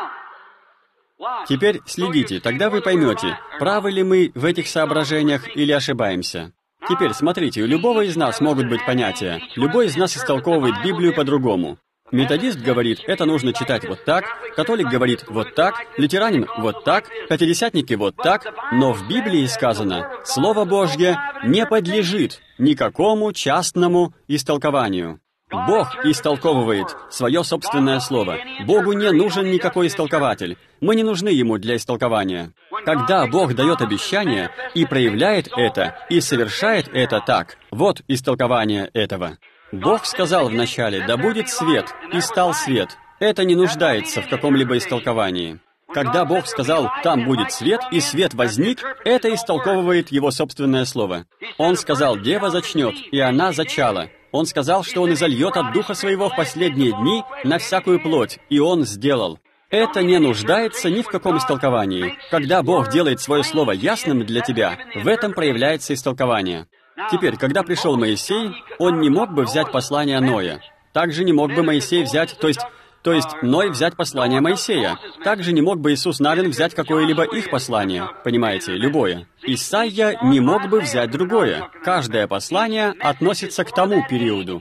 Теперь следите, тогда вы поймете, правы ли мы в этих соображениях или ошибаемся. Теперь смотрите, у любого из нас могут быть понятия. Любой из нас истолковывает Библию по-другому. Методист говорит, это нужно читать вот так, католик говорит вот так, лютеранин вот так, пятидесятники вот так, но в Библии сказано, Слово Божье не подлежит никакому частному истолкованию. Бог истолковывает свое собственное слово. Богу не нужен никакой истолкователь. Мы не нужны Ему для истолкования. Когда Бог дает обещание и проявляет это, и совершает это так, вот истолкование этого. Бог сказал вначале, да будет свет, и стал свет. Это не нуждается в каком-либо истолковании. Когда Бог сказал, там будет свет, и свет возник, это истолковывает Его собственное слово. Он сказал, дева зачнет, и она зачала. Он сказал, что Он изольет от Духа Своего в последние дни на всякую плоть, и Он сделал. Это не нуждается ни в каком истолковании. Когда Бог делает свое слово ясным для тебя, в этом проявляется истолкование. Теперь, когда пришел Моисей, он не мог бы взять послание Ноя. Также не мог бы Моисей взять, то есть, то есть Ной взять послание Моисея. Также не мог бы Иисус Навин взять какое-либо их послание. Понимаете, любое. Исайя не мог бы взять другое. Каждое послание относится к тому периоду.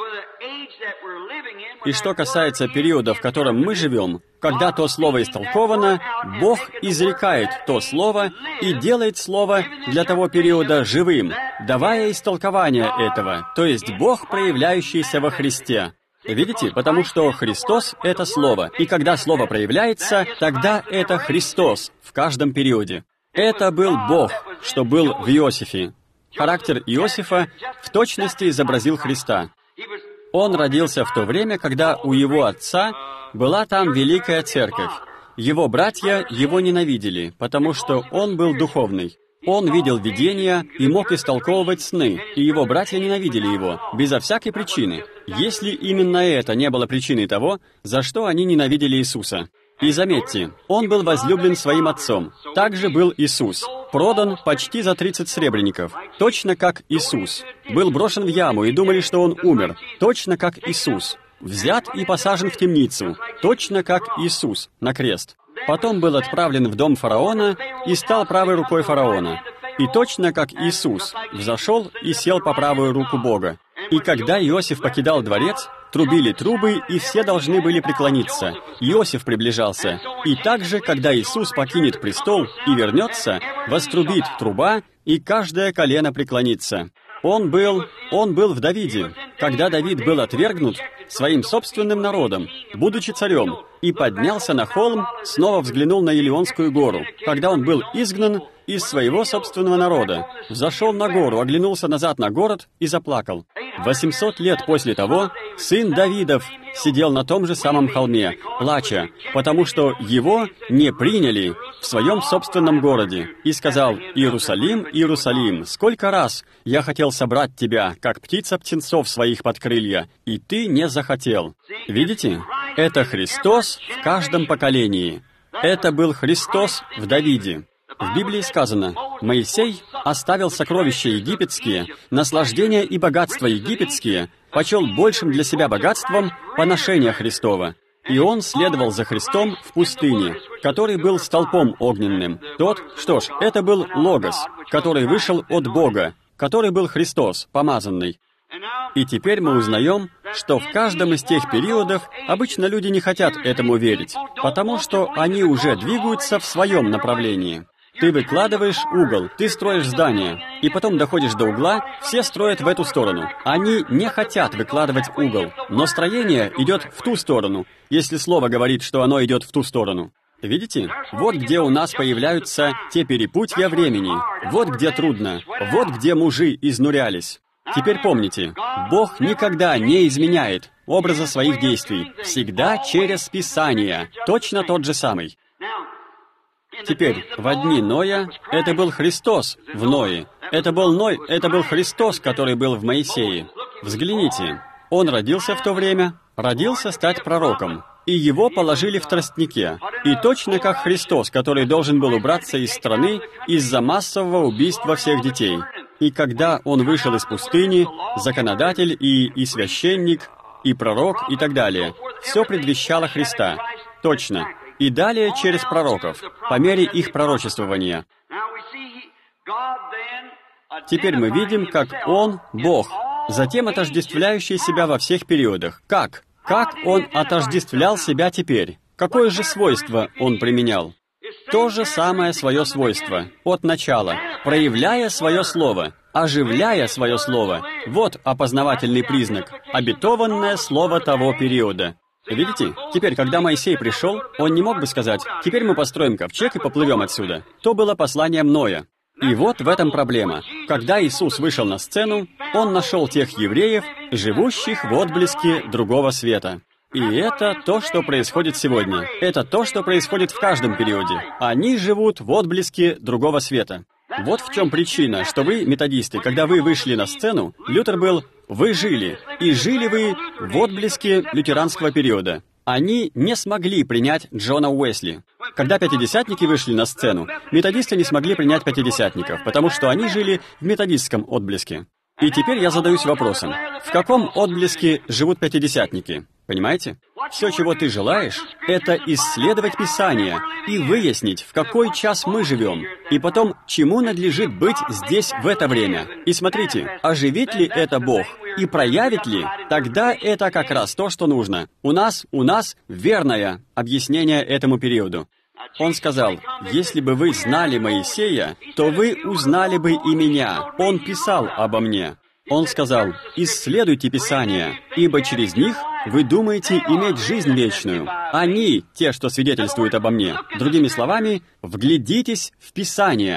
И что касается периода, в котором мы живем, когда то слово истолковано, Бог изрекает то слово и делает слово для того периода живым, давая истолкование этого, то есть Бог, проявляющийся во Христе. Видите? Потому что Христос — это Слово, и когда Слово проявляется, тогда это Христос в каждом периоде. Это был Бог, что был в Иосифе. Характер Иосифа в точности изобразил Христа. Он родился в то время, когда у его отца была там великая церковь, Его братья его ненавидели, потому что он был духовный. Он видел видения и мог истолковывать сны, и его братья ненавидели его, безо всякой причины, если именно это не было причиной того, за что они ненавидели Иисуса. И заметьте, он был возлюблен своим отцом. Также был Иисус. Продан почти за тридцать сребреников. Точно как Иисус. Был брошен в яму и думали, что он умер. Точно как Иисус. Взят и посажен в темницу. Точно как Иисус на крест. Потом был отправлен в дом фараона и стал правой рукой фараона. И точно как Иисус взошел и сел по правую руку Бога. И когда Иосиф покидал дворец, трубили трубы, и все должны были преклониться. Иосиф приближался. И также, когда Иисус покинет престол и вернется, вострубит труба, и каждое колено преклонится. Он был, он был в Давиде, когда Давид был отвергнут своим собственным народом, будучи царем, и поднялся на холм, снова взглянул на Илионскую гору, когда он был изгнан из своего собственного народа, взошел на гору, оглянулся назад на город и заплакал. восемьсот лет после того сын Давидов сидел на том же самом холме, плача, потому что его не приняли в своем собственном городе, и сказал: «Иерусалим, Иерусалим, сколько раз я хотел собрать тебя, как птица птенцов своих под крылья, и ты не захотел». Видите? Это Христос в каждом поколении. Это был Христос в Давиде. В Библии сказано: «Моисей оставил сокровища египетские, наслаждения и богатства египетские, почел большим для себя богатством поношения Христова». И он следовал за Христом в пустыне, который был столпом огненным. Тот, что ж, это был Логос, который вышел от Бога, который был Христос, помазанный. И теперь мы узнаем, что в каждом из тех периодов обычно люди не хотят этому верить, потому что они уже двигаются в своем направлении. Ты выкладываешь угол, ты строишь здание, и потом доходишь до угла, все строят в эту сторону. Они не хотят выкладывать угол, но строение идет в ту сторону, если слово говорит, что оно идет в ту сторону. Видите? Вот где у нас появляются те перепутья времени, вот где трудно, вот где мужи изнурялись. Теперь помните, Бог никогда не изменяет образа своих действий, всегда через Писание, точно тот же самый. Теперь, во дни Ноя, это был Христос в Ное. Это был Ной, это был Христос, который был в Моисее. Взгляните, он родился в то время, родился стать пророком, и его положили в тростнике. И точно как Христос, который должен был убраться из страны из-за массового убийства всех детей. И когда он вышел из пустыни, законодатель и, и священник, и пророк, и так далее, все предвещало Христа. Точно. И далее через пророков, по мере их пророчествования. Теперь мы видим, как Он, Бог, затем отождествляющий себя во всех периодах. Как? Как Он отождествлял себя теперь? Какое же свойство Он применял? То же самое свое свойство, от начала, проявляя свое слово, оживляя свое слово. Вот опознавательный признак, обетованное слово того периода. Видите? Теперь, когда Моисей пришел, он не мог бы сказать: «Теперь мы построим ковчег и поплывем отсюда». То было посланием Ноя. И вот в этом проблема. Когда Иисус вышел на сцену, Он нашел тех евреев, живущих в отблеске другого света. И это то, что происходит сегодня. Это то, что происходит в каждом периоде. Они живут в отблеске другого света. Вот в чем причина, что вы, методисты, когда вы вышли на сцену, Лютер был «Вы жили, и жили вы в отблеске лютеранского периода». Они не смогли принять Джона Уэсли. Когда пятидесятники вышли на сцену, методисты не смогли принять пятидесятников, потому что они жили в методистском отблеске. И теперь я задаюсь вопросом, в каком отблеске живут пятидесятники? Понимаете? Все, чего ты желаешь, это исследовать Писание и выяснить, в какой час мы живем, и потом, чему надлежит быть здесь в это время. И смотрите, оживит ли это Бог и проявит ли, тогда это как раз то, что нужно. У нас, у нас верное объяснение этому периоду. Он сказал: «Если бы вы знали Моисея, то вы узнали бы и меня. Он писал обо мне». Он сказал: «Исследуйте Писания, ибо через них вы думаете иметь жизнь вечную. Они, те, что свидетельствуют обо мне. Другими словами, вглядитесь в Писание».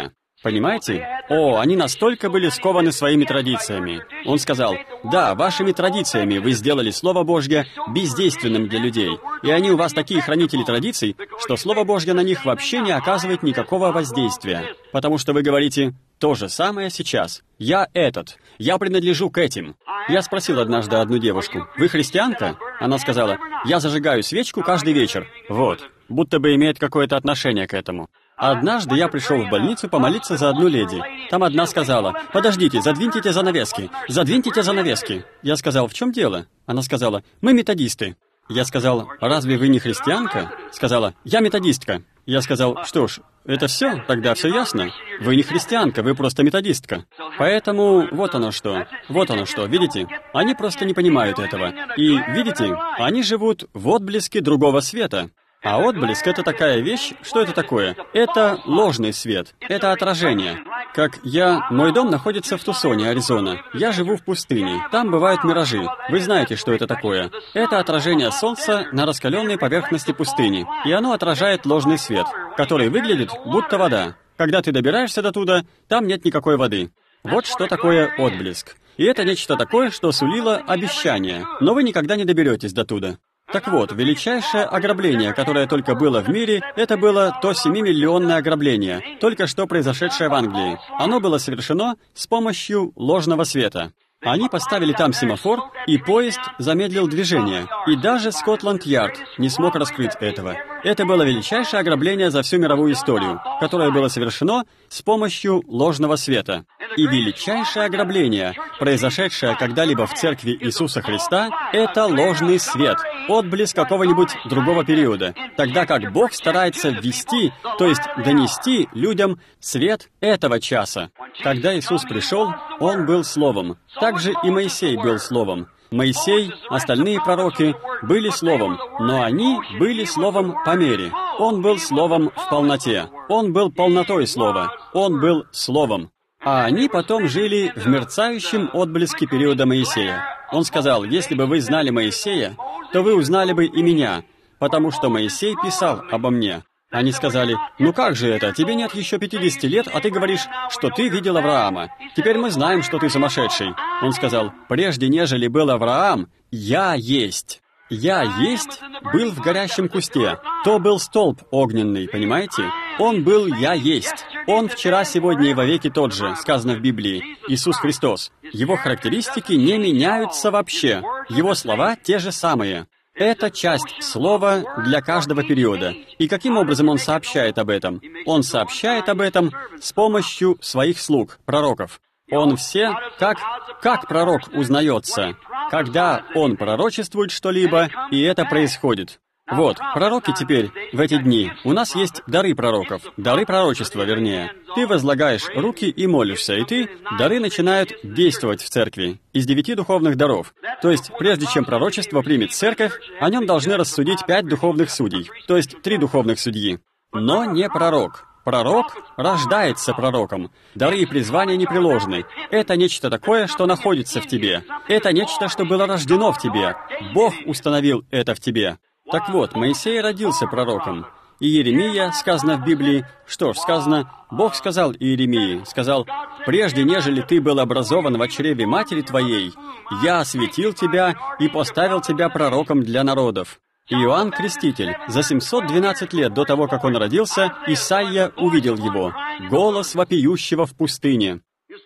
Понимаете? О, они настолько были скованы своими традициями. Он сказал, да, вашими традициями вы сделали Слово Божье бездейственным для людей. И они у вас такие хранители традиций, что Слово Божье на них вообще не оказывает никакого воздействия. Потому что вы говорите, то же самое сейчас. Я этот. Я принадлежу к этим. Я спросил однажды одну девушку, вы христианка? Она сказала, я зажигаю свечку каждый вечер. Вот. Будто бы имеет какое-то отношение к этому. Однажды я пришел в больницу помолиться за одну леди. Там одна сказала, «Подождите, задвиньте те занавески, задвиньте те занавески». Я сказал, «В чем дело?» Она сказала, «Мы методисты». Я сказал, «Разве вы не христианка?» Сказала, «Я методистка». Я сказал, «Что ж, это все? Тогда все ясно. Вы не христианка, вы просто методистка». Поэтому вот оно что. Вот оно что, видите? Они просто не понимают этого. И, видите, они живут в отблеске другого света. А отблеск — это такая вещь, что это такое? Это ложный свет, это отражение. Как я... Мой дом находится в Тусоне, Аризона. Я живу в пустыне, там бывают миражи. Вы знаете, что это такое? Это отражение солнца на раскаленной поверхности пустыни. И оно отражает ложный свет, который выглядит будто вода. Когда ты добираешься до туда, там нет никакой воды. Вот что такое отблеск. И это нечто такое, что сулило обещание, но вы никогда не доберетесь до туда. Так вот, величайшее ограбление, которое только было в мире, это было то семимиллионное ограбление, только что произошедшее в Англии. Оно было совершено с помощью ложного света. Они поставили там семафор, и поезд замедлил движение. И даже Скотланд-Ярд не смог раскрыть этого. Это было величайшее ограбление за всю мировую историю, которое было совершено с помощью ложного света. И величайшее ограбление, произошедшее когда-либо в церкви Иисуса Христа, это ложный свет, отблеск какого-нибудь другого периода, тогда как Бог старается ввести, то есть донести людям свет этого часа. Когда Иисус пришел, Он был Словом. Также и Моисей был Словом. Моисей, остальные пророки были Словом, но они были Словом по мере. Он был Словом в полноте. Он был полнотой Слова. Он был Словом. А они потом жили в мерцающем отблеске периода Моисея. Он сказал, если бы вы знали Моисея, то вы узнали бы и меня, потому что Моисей писал обо мне. Они сказали, ну как же это, тебе нет еще пятидесяти лет, а ты говоришь, что ты видел Авраама. Теперь мы знаем, что ты сумасшедший. Он сказал, прежде нежели был Авраам, я есть. «Я есть» был в горящем кусте. То был столб огненный, понимаете? Он был «Я есть». Он вчера, сегодня и вовеки тот же, сказано в Библии. Иисус Христос. Его характеристики не меняются вообще. Его слова те же самые. Это часть слова для каждого периода. И каким образом он сообщает об этом? Он сообщает об этом с помощью своих слуг, пророков. Он все, как, как пророк узнается, когда он пророчествует что-либо, и это происходит. Вот, пророки теперь, в эти дни, у нас есть дары пророков, дары пророчества, вернее. Ты возлагаешь руки и молишься, и ты, дары начинают действовать в церкви из девяти духовных даров. То есть, прежде чем пророчество примет церковь, о нем должны рассудить пять духовных судей, то есть три духовных судьи. Но не пророк. Пророк рождается пророком. Дары и призвания непреложны. Это нечто такое, что находится в тебе. Это нечто, что было рождено в тебе. Бог установил это в тебе. Так вот, Моисей родился пророком. И Иеремия, сказано в Библии, что ж, сказано, Бог сказал Иеремии, сказал, «Прежде, нежели ты был образован в чреве матери твоей, я осветил тебя и поставил тебя пророком для народов». Иоанн Креститель, за семьсот двенадцать лет до того, как он родился, Исаия увидел его, голос вопиющего в пустыне.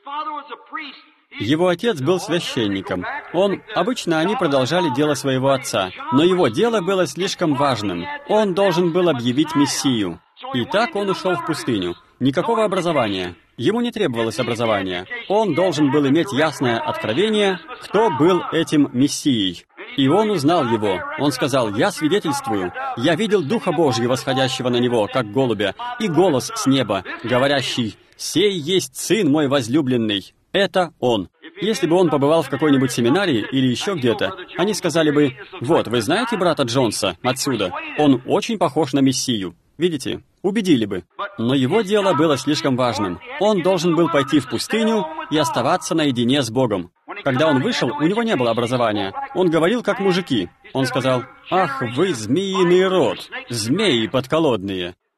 Его отец был священником. Он, обычно они продолжали дело своего отца, но его дело было слишком важным. Он должен был объявить Мессию. И так он ушел в пустыню. Никакого образования. Ему не требовалось образования. Он должен был иметь ясное откровение, кто был этим Мессией. И он узнал его. Он сказал, «Я свидетельствую. Я видел Духа Божьего, восходящего на него, как голубя, и голос с неба, говорящий, «Сей есть Сын мой возлюбленный». Это он. Если бы он побывал в какой-нибудь семинарии или еще где-то, они сказали бы, «Вот, вы знаете брата Джонса отсюда? Он очень похож на Мессию». Видите? Убедили бы. Но его дело было слишком важным. Он должен был пойти в пустыню и оставаться наедине с Богом. Когда он вышел, у него не было образования. Он говорил, как мужики. Он сказал, «Ах, вы змеиный род, змеи подколодные».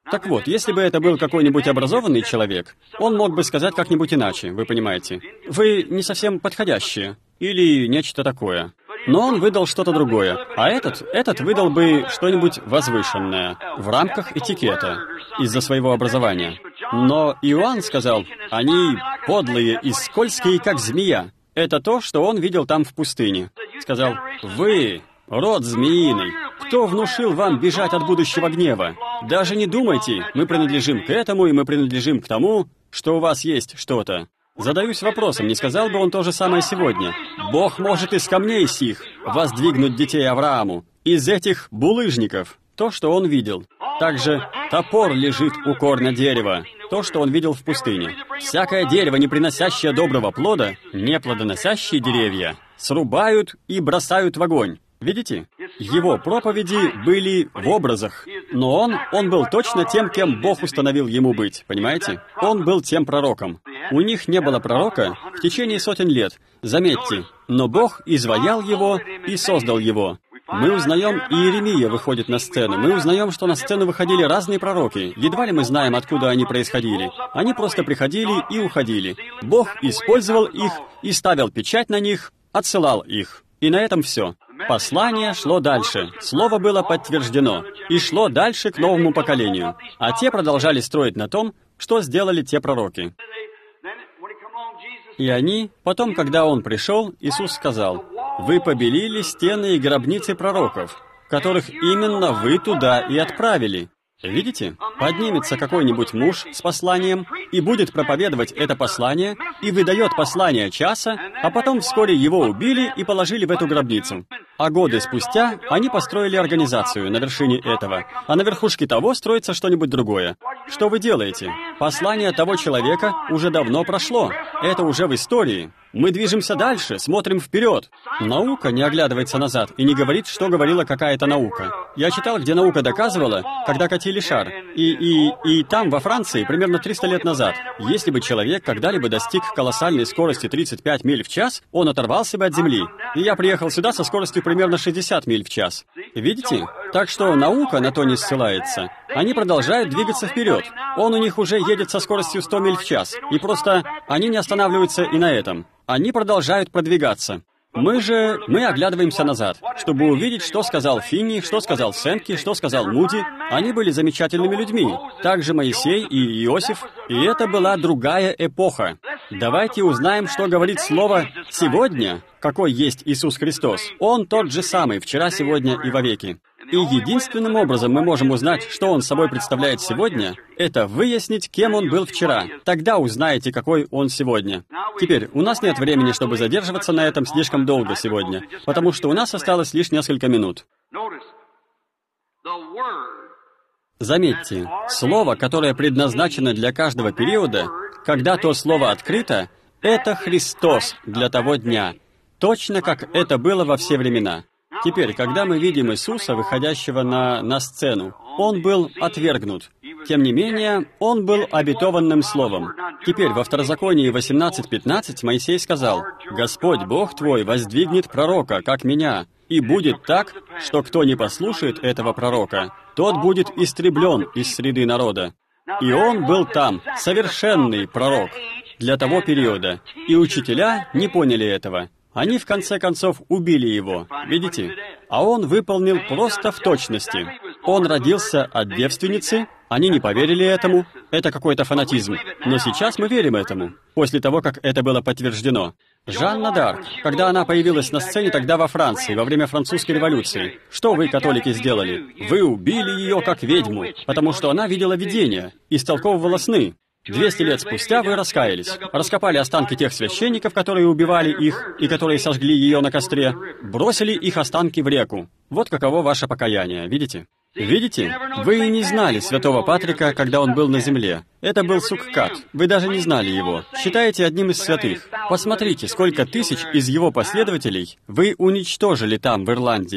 Так вот, если бы это был какой-нибудь образованный человек, он мог бы сказать как-нибудь иначе, вы понимаете. Вы не совсем подходящие. Или нечто такое. Но он выдал что-то другое. А этот, этот выдал бы что-нибудь возвышенное, в рамках этикета, из-за своего образования. Но Иоанн сказал, они подлые и скользкие, как змея. Это то, что он видел там в пустыне. Сказал, вы, род змеиный, кто внушил вам бежать от будущего гнева? Даже не думайте, мы принадлежим к этому, и мы принадлежим к тому, что у вас есть что-то. Задаюсь вопросом, не сказал бы он то же самое сегодня? Бог может из камней сих воздвигнуть детей Аврааму, из этих булыжников, то, что он видел. Также топор лежит у корня дерева, то, что он видел в пустыне. Всякое дерево, не приносящее доброго плода, неплодоносящие деревья, срубают и бросают в огонь. Видите? Его проповеди были в образах, но он, он был точно тем, кем Бог установил ему быть, понимаете? Он был тем пророком. У них не было пророка в течение сотен лет, заметьте, но Бог изваял его и создал его. Мы узнаем, и Иеремия выходит на сцену. Мы узнаем, что на сцену выходили разные пророки. Едва ли мы знаем, откуда они происходили. Они просто приходили и уходили. Бог использовал их и ставил печать на них, отсылал их. И на этом все. Послание шло дальше. Слово было подтверждено. И шло дальше к новому поколению. А те продолжали строить на том, что сделали те пророки. И они, потом, когда Он пришел, Иисус сказал, «Вы побелили стены и гробницы пророков, которых именно вы туда и отправили». Видите? Поднимется какой-нибудь муж с посланием и будет проповедовать это послание, и выдает послание часа, а потом вскоре его убили и положили в эту гробницу. А годы спустя они построили организацию на вершине этого, а на верхушке того строится что-нибудь другое. Что вы делаете? Послание того человека уже давно прошло. Это уже в истории. Мы движемся дальше, смотрим вперед. Наука не оглядывается назад и не говорит, что говорила какая-то наука. Я читал, где наука доказывала, когда катили шар. И, и, и там, во Франции, примерно триста лет назад, если бы человек когда-либо достиг колоссальной скорости тридцать пять миль в час, он оторвался бы от Земли. И я приехал сюда со скоростью примерно шестьдесят миль в час. Видите? Так что наука на то не ссылается. Они продолжают двигаться вперед. Он у них уже едет со скоростью сто миль в час. И просто они не останавливаются и на этом. Они продолжают продвигаться. Мы же, мы оглядываемся назад, чтобы увидеть, что сказал Финни, что сказал Сенки, что сказал Муди. Они были замечательными людьми. Также Моисей и Иосиф. И это была другая эпоха. Давайте узнаем, что говорит слово «сегодня», какой есть Иисус Христос. Он тот же самый, вчера, сегодня и вовеки. И единственным образом мы можем узнать, что Он собой представляет сегодня, это выяснить, кем Он был вчера. Тогда узнаете, какой Он сегодня. Теперь, у нас нет времени, чтобы задерживаться на этом слишком долго сегодня, потому что у нас осталось лишь несколько минут. Заметьте, слово, которое предназначено для каждого периода, когда то слово открыто, это Христос для того дня, точно как это было во все времена. Теперь, когда мы видим Иисуса, выходящего на, на сцену, Он был отвергнут. Тем не менее, Он был обетованным словом. Теперь, во Второзаконии восемнадцать пятнадцать Моисей сказал, «Господь Бог твой воздвигнет пророка, как меня, и будет так, что кто не послушает этого пророка, тот будет истреблен из среды народа». И он был там, совершенный пророк для того периода, и учителя не поняли этого. Они, в конце концов, убили его, видите? А он выполнил просто в точности. Он родился от девственницы, они не поверили этому, это какой-то фанатизм. Но сейчас мы верим этому, после того, как это было подтверждено. Жанна д'Арк, когда она появилась на сцене тогда во Франции, во время французской революции, что вы, католики, сделали? Вы убили ее как ведьму, потому что она видела видения, истолковывала сны. Двести лет спустя вы раскаялись, раскопали останки тех священников, которые убивали их и которые сожгли ее на костре, бросили их останки в реку. Вот каково ваше покаяние, видите? Видите? Вы не знали святого Патрика, когда он был на земле. Это был Суккат. Вы даже не знали его. Считаете одним из святых. Посмотрите, сколько тысяч из его последователей вы уничтожили там, в Ирландии.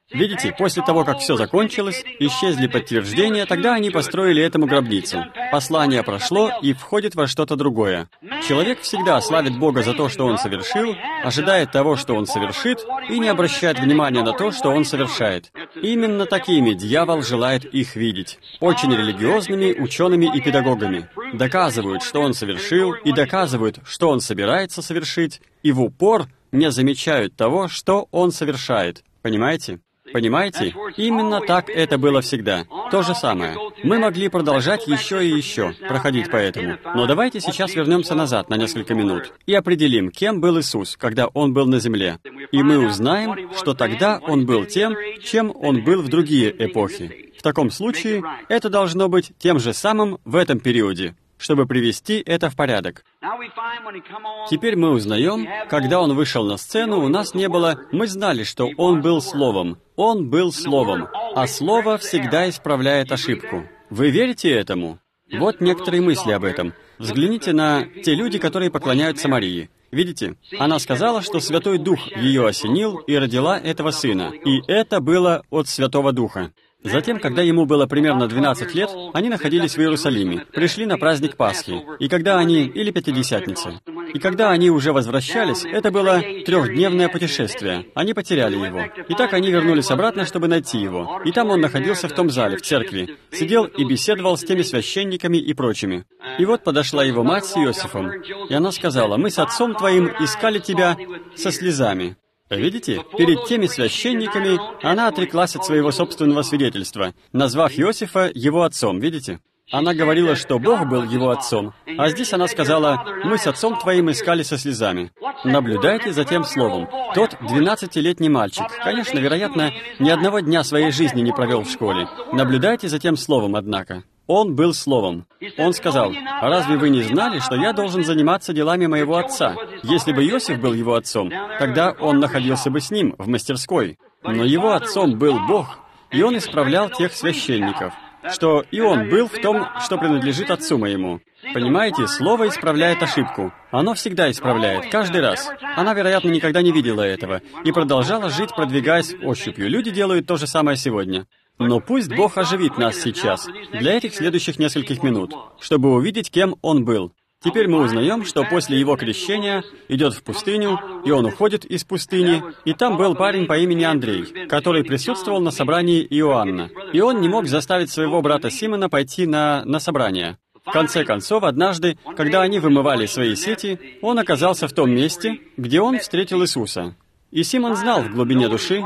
Видите, после того, как все закончилось, исчезли подтверждения, тогда они построили этому гробницу. Послание прошло и входит во что-то другое. Человек всегда славит Бога за то, что он совершил, ожидает того, что он совершит, и не обращает внимания на то, что он совершает. Именно такими дьявол желает их видеть. Очень религиозными, учеными и педагогами. Доказывают, что он совершил, и доказывают, что он собирается совершить, и в упор не замечают того, что он совершает. Понимаете? Понимаете? Именно так это было всегда. То же самое. Мы могли продолжать еще и еще, проходить по этому. Но давайте сейчас вернемся назад на несколько минут и определим, кем был Иисус, когда Он был на земле. И мы узнаем, что тогда Он был тем, чем Он был в другие эпохи. В таком случае, это должно быть тем же самым в этом периоде, чтобы привести это в порядок. Теперь мы узнаем, когда Он вышел на сцену, у нас не было... Мы знали, что Он был Словом. Он был Словом. А Слово всегда исправляет ошибку. Вы верите этому? Вот некоторые мысли об этом. Взгляните на те люди, которые поклоняются Марии. Видите? Она сказала, что Святой Дух ее осенил и родила этого сына. И это было от Святого Духа. Затем, когда ему было примерно двенадцать лет, они находились в Иерусалиме, пришли на праздник Пасхи, и когда они, или Пятидесятницы, и когда они уже возвращались, это было трехдневное путешествие, они потеряли его. И так они вернулись обратно, чтобы найти его, и там он находился в том зале, в церкви, сидел и беседовал с теми священниками и прочими. И вот подошла его мать с Иосифом, и она сказала: «Мы с отцом твоим искали тебя со слезами». Видите, перед теми священниками она отреклась от своего собственного свидетельства, назвав Иосифа его отцом, видите? Она говорила, что Бог был его отцом, а здесь она сказала: «Мы с отцом твоим искали со слезами». Наблюдайте за тем словом. Тот двенадцатилетний мальчик, конечно, вероятно, ни одного дня своей жизни не провел в школе. Наблюдайте за тем словом, однако. Он был Словом. Он сказал: «А разве вы не знали, что я должен заниматься делами моего отца? Если бы Иосиф был его отцом, тогда он находился бы с ним в мастерской. Но его отцом был Бог, и он исправлял тех священников, что и он был в том, что принадлежит отцу моему». Понимаете, слово исправляет ошибку. Оно всегда исправляет, каждый раз. Она, вероятно, никогда не видела этого и продолжала жить, продвигаясь ощупью. Люди делают то же самое сегодня. Но пусть Бог оживит нас сейчас, для этих следующих нескольких минут, чтобы увидеть, кем Он был. Теперь мы узнаем, что после Его крещения идет в пустыню, и Он уходит из пустыни, и там был парень по имени Андрей, который присутствовал на собрании Иоанна. И он не мог заставить своего брата Симона пойти на, на собрание. В конце концов, однажды, когда они вымывали свои сети, он оказался в том месте, где он встретил Иисуса. И Симон знал в глубине души.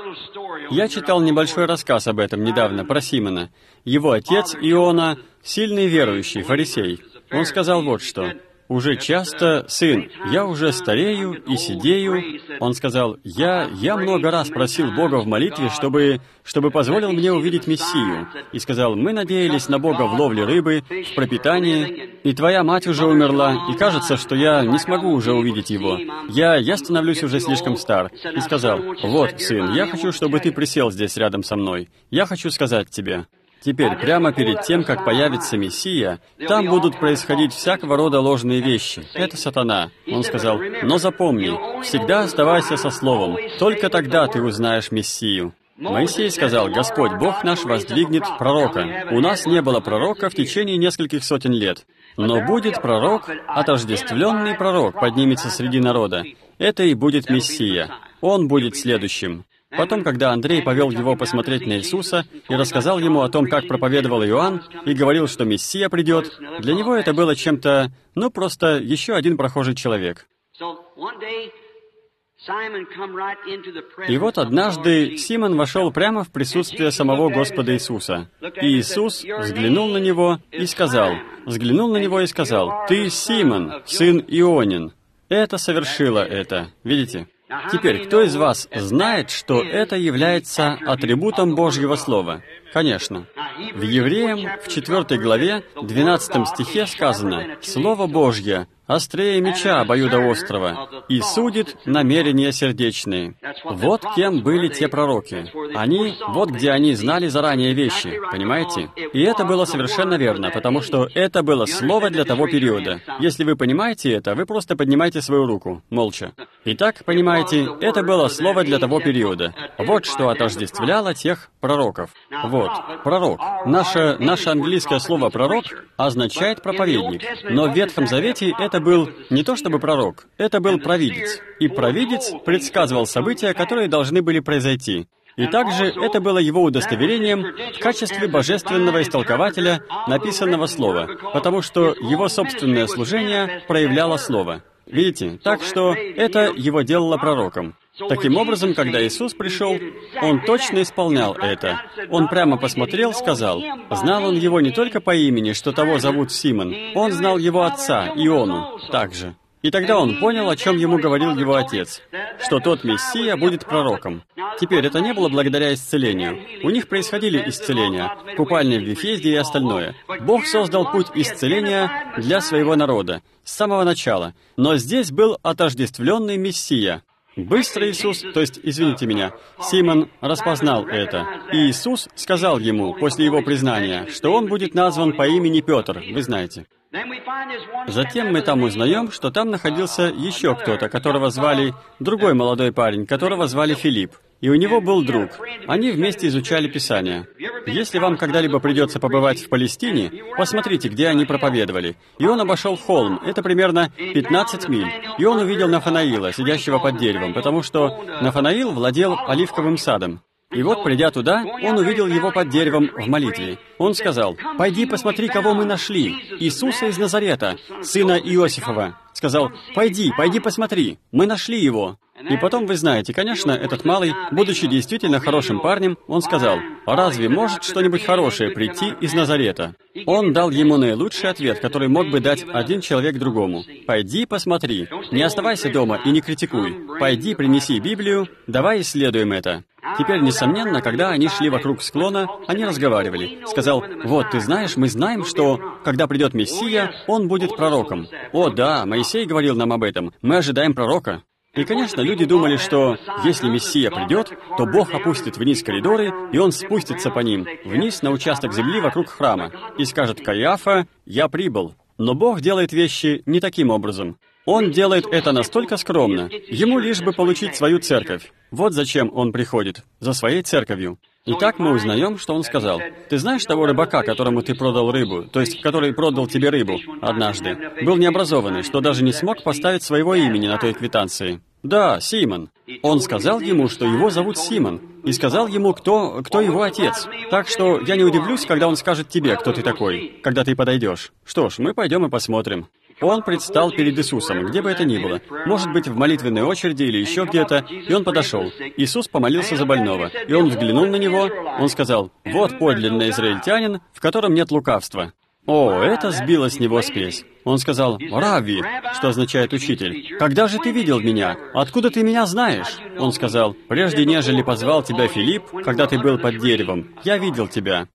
Я читал небольшой рассказ об этом недавно, про Симона. Его отец Иона, сильный верующий, фарисей. Он сказал вот что: «Уже часто, сын, я уже старею и седею». Он сказал: «Я, я много раз просил Бога в молитве, чтобы, чтобы позволил мне увидеть Мессию». И сказал: «Мы надеялись на Бога в ловле рыбы, в пропитании, и твоя мать уже умерла, и кажется, что я не смогу уже увидеть его. Я, я становлюсь уже слишком стар». И сказал: «Вот, сын, я хочу, чтобы ты присел здесь рядом со мной. Я хочу сказать тебе». Теперь, прямо перед тем, как появится Мессия, там будут происходить всякого рода ложные вещи. Это сатана. Он сказал: «Но запомни, всегда оставайся со Словом. Только тогда ты узнаешь Мессию». Моисей сказал: «Господь, Бог наш воздвигнет пророка». У нас не было пророка в течение нескольких сотен лет. Но будет пророк, отождествленный пророк, поднимется среди народа. Это и будет Мессия. Он будет следующим. Потом, когда Андрей повел его посмотреть на Иисуса и рассказал ему о том, как проповедовал Иоанн, и говорил, что Мессия придет, для него это было чем-то, ну, просто еще один прохожий человек. И вот однажды Симон вошел прямо в присутствие самого Господа Иисуса. И Иисус взглянул на него и сказал, взглянул на него и сказал: «Ты Симон, сын Ионин». Это совершило это. Видите? Теперь, кто из вас знает, что это является атрибутом Божьего Слова? Конечно. В Евреям, в четвёртой главе, двенадцатом стихе сказано: «Слово Божье острее меча обоюдоострого и судит намерения сердечные». Вот кем были те пророки. Они, вот где они знали заранее вещи, понимаете? И это было совершенно верно, потому что это было слово для того периода. Если вы понимаете это, вы просто поднимайте свою руку, молча. Итак, понимаете, это было слово для того периода. Вот что отождествляло тех пророков. Вот, пророк. Наше, наше английское слово «пророк» означает «проповедник». Но в Ветхом Завете это был не то чтобы пророк, это был провидец. И провидец предсказывал события, которые должны были произойти. И также это было его удостоверением в качестве божественного истолкователя написанного слова, потому что его собственное служение проявляло слово. Видите? Так что это его делало пророком. Таким образом, когда Иисус пришел, Он точно исполнял это. Он прямо посмотрел, сказал, знал Он его не только по имени, что того зовут Симон, Он знал его отца, Иону, также. И тогда он понял, о чем ему говорил его отец, что тот Мессия будет пророком. Теперь это не было благодаря исцелению. У них происходили исцеления, купальня в Вифезде и остальное. Бог создал путь исцеления для своего народа с самого начала. Но здесь был отождествленный Мессия. Быстро Иисус, то есть, извините меня, Симон распознал это. И Иисус сказал ему, после его признания, что он будет назван по имени Петр, вы знаете. Затем мы там узнаем, что там находился еще кто-то, которого звали другой молодой парень, которого звали Филипп. И у него был друг. Они вместе изучали Писание. Если вам когда-либо придется побывать в Палестине, посмотрите, где они проповедовали. И он обошел холм, это примерно пятнадцать миль. И он увидел Нафанаила, сидящего под деревом, потому что Нафанаил владел оливковым садом. И вот, придя туда, он увидел его под деревом в молитве. Он сказал, «Пойди посмотри, кого мы нашли, Иисуса из Назарета, сына Иосифова». Сказал, «Пойди, пойди посмотри, мы нашли его». И потом, вы знаете, конечно, этот малый, будучи действительно хорошим парнем, он сказал, «Разве может что-нибудь хорошее прийти из Назарета?» Он дал ему наилучший ответ, который мог бы дать один человек другому. «Пойди посмотри, не оставайся дома и не критикуй. Пойди принеси Библию, давай исследуем это». Теперь, несомненно, когда они шли вокруг склона, они разговаривали. Сказал, «Вот, ты знаешь, мы знаем, что, когда придет Мессия, он будет пророком». «О, да, Моисей говорил нам об этом, мы ожидаем пророка». И, конечно, люди думали, что если Мессия придет, то Бог опустит вниз коридоры, и Он спустится по ним, вниз на участок земли вокруг храма, и скажет, «Каиафа, я прибыл». Но Бог делает вещи не таким образом. Он делает это настолько скромно. Ему лишь бы получить свою церковь. Вот зачем Он приходит, за своей церковью. Итак, мы узнаем, что Он сказал. «Ты знаешь того рыбака, которому ты продал рыбу, то есть, который продал тебе рыбу однажды, был необразованный, что даже не смог поставить своего имени на той квитанции?» «Да, Симон». Он сказал ему, что его зовут Симон, и сказал ему, кто, кто его отец. Так что я не удивлюсь, когда он скажет тебе, кто ты такой, когда ты подойдешь. Что ж, мы пойдем и посмотрим. Он предстал перед Иисусом, где бы это ни было. Может быть, в молитвенной очереди или еще где-то. И он подошел. Иисус помолился за больного. И он взглянул на него. Он сказал, «Вот подлинный израильтянин, в котором нет лукавства». О, это сбило с него спесь. Он сказал, «Равви», что означает «учитель». «Когда же ты видел меня? Откуда ты меня знаешь?» Он сказал, «Прежде нежели позвал тебя Филипп, когда ты был под деревом, я видел тебя».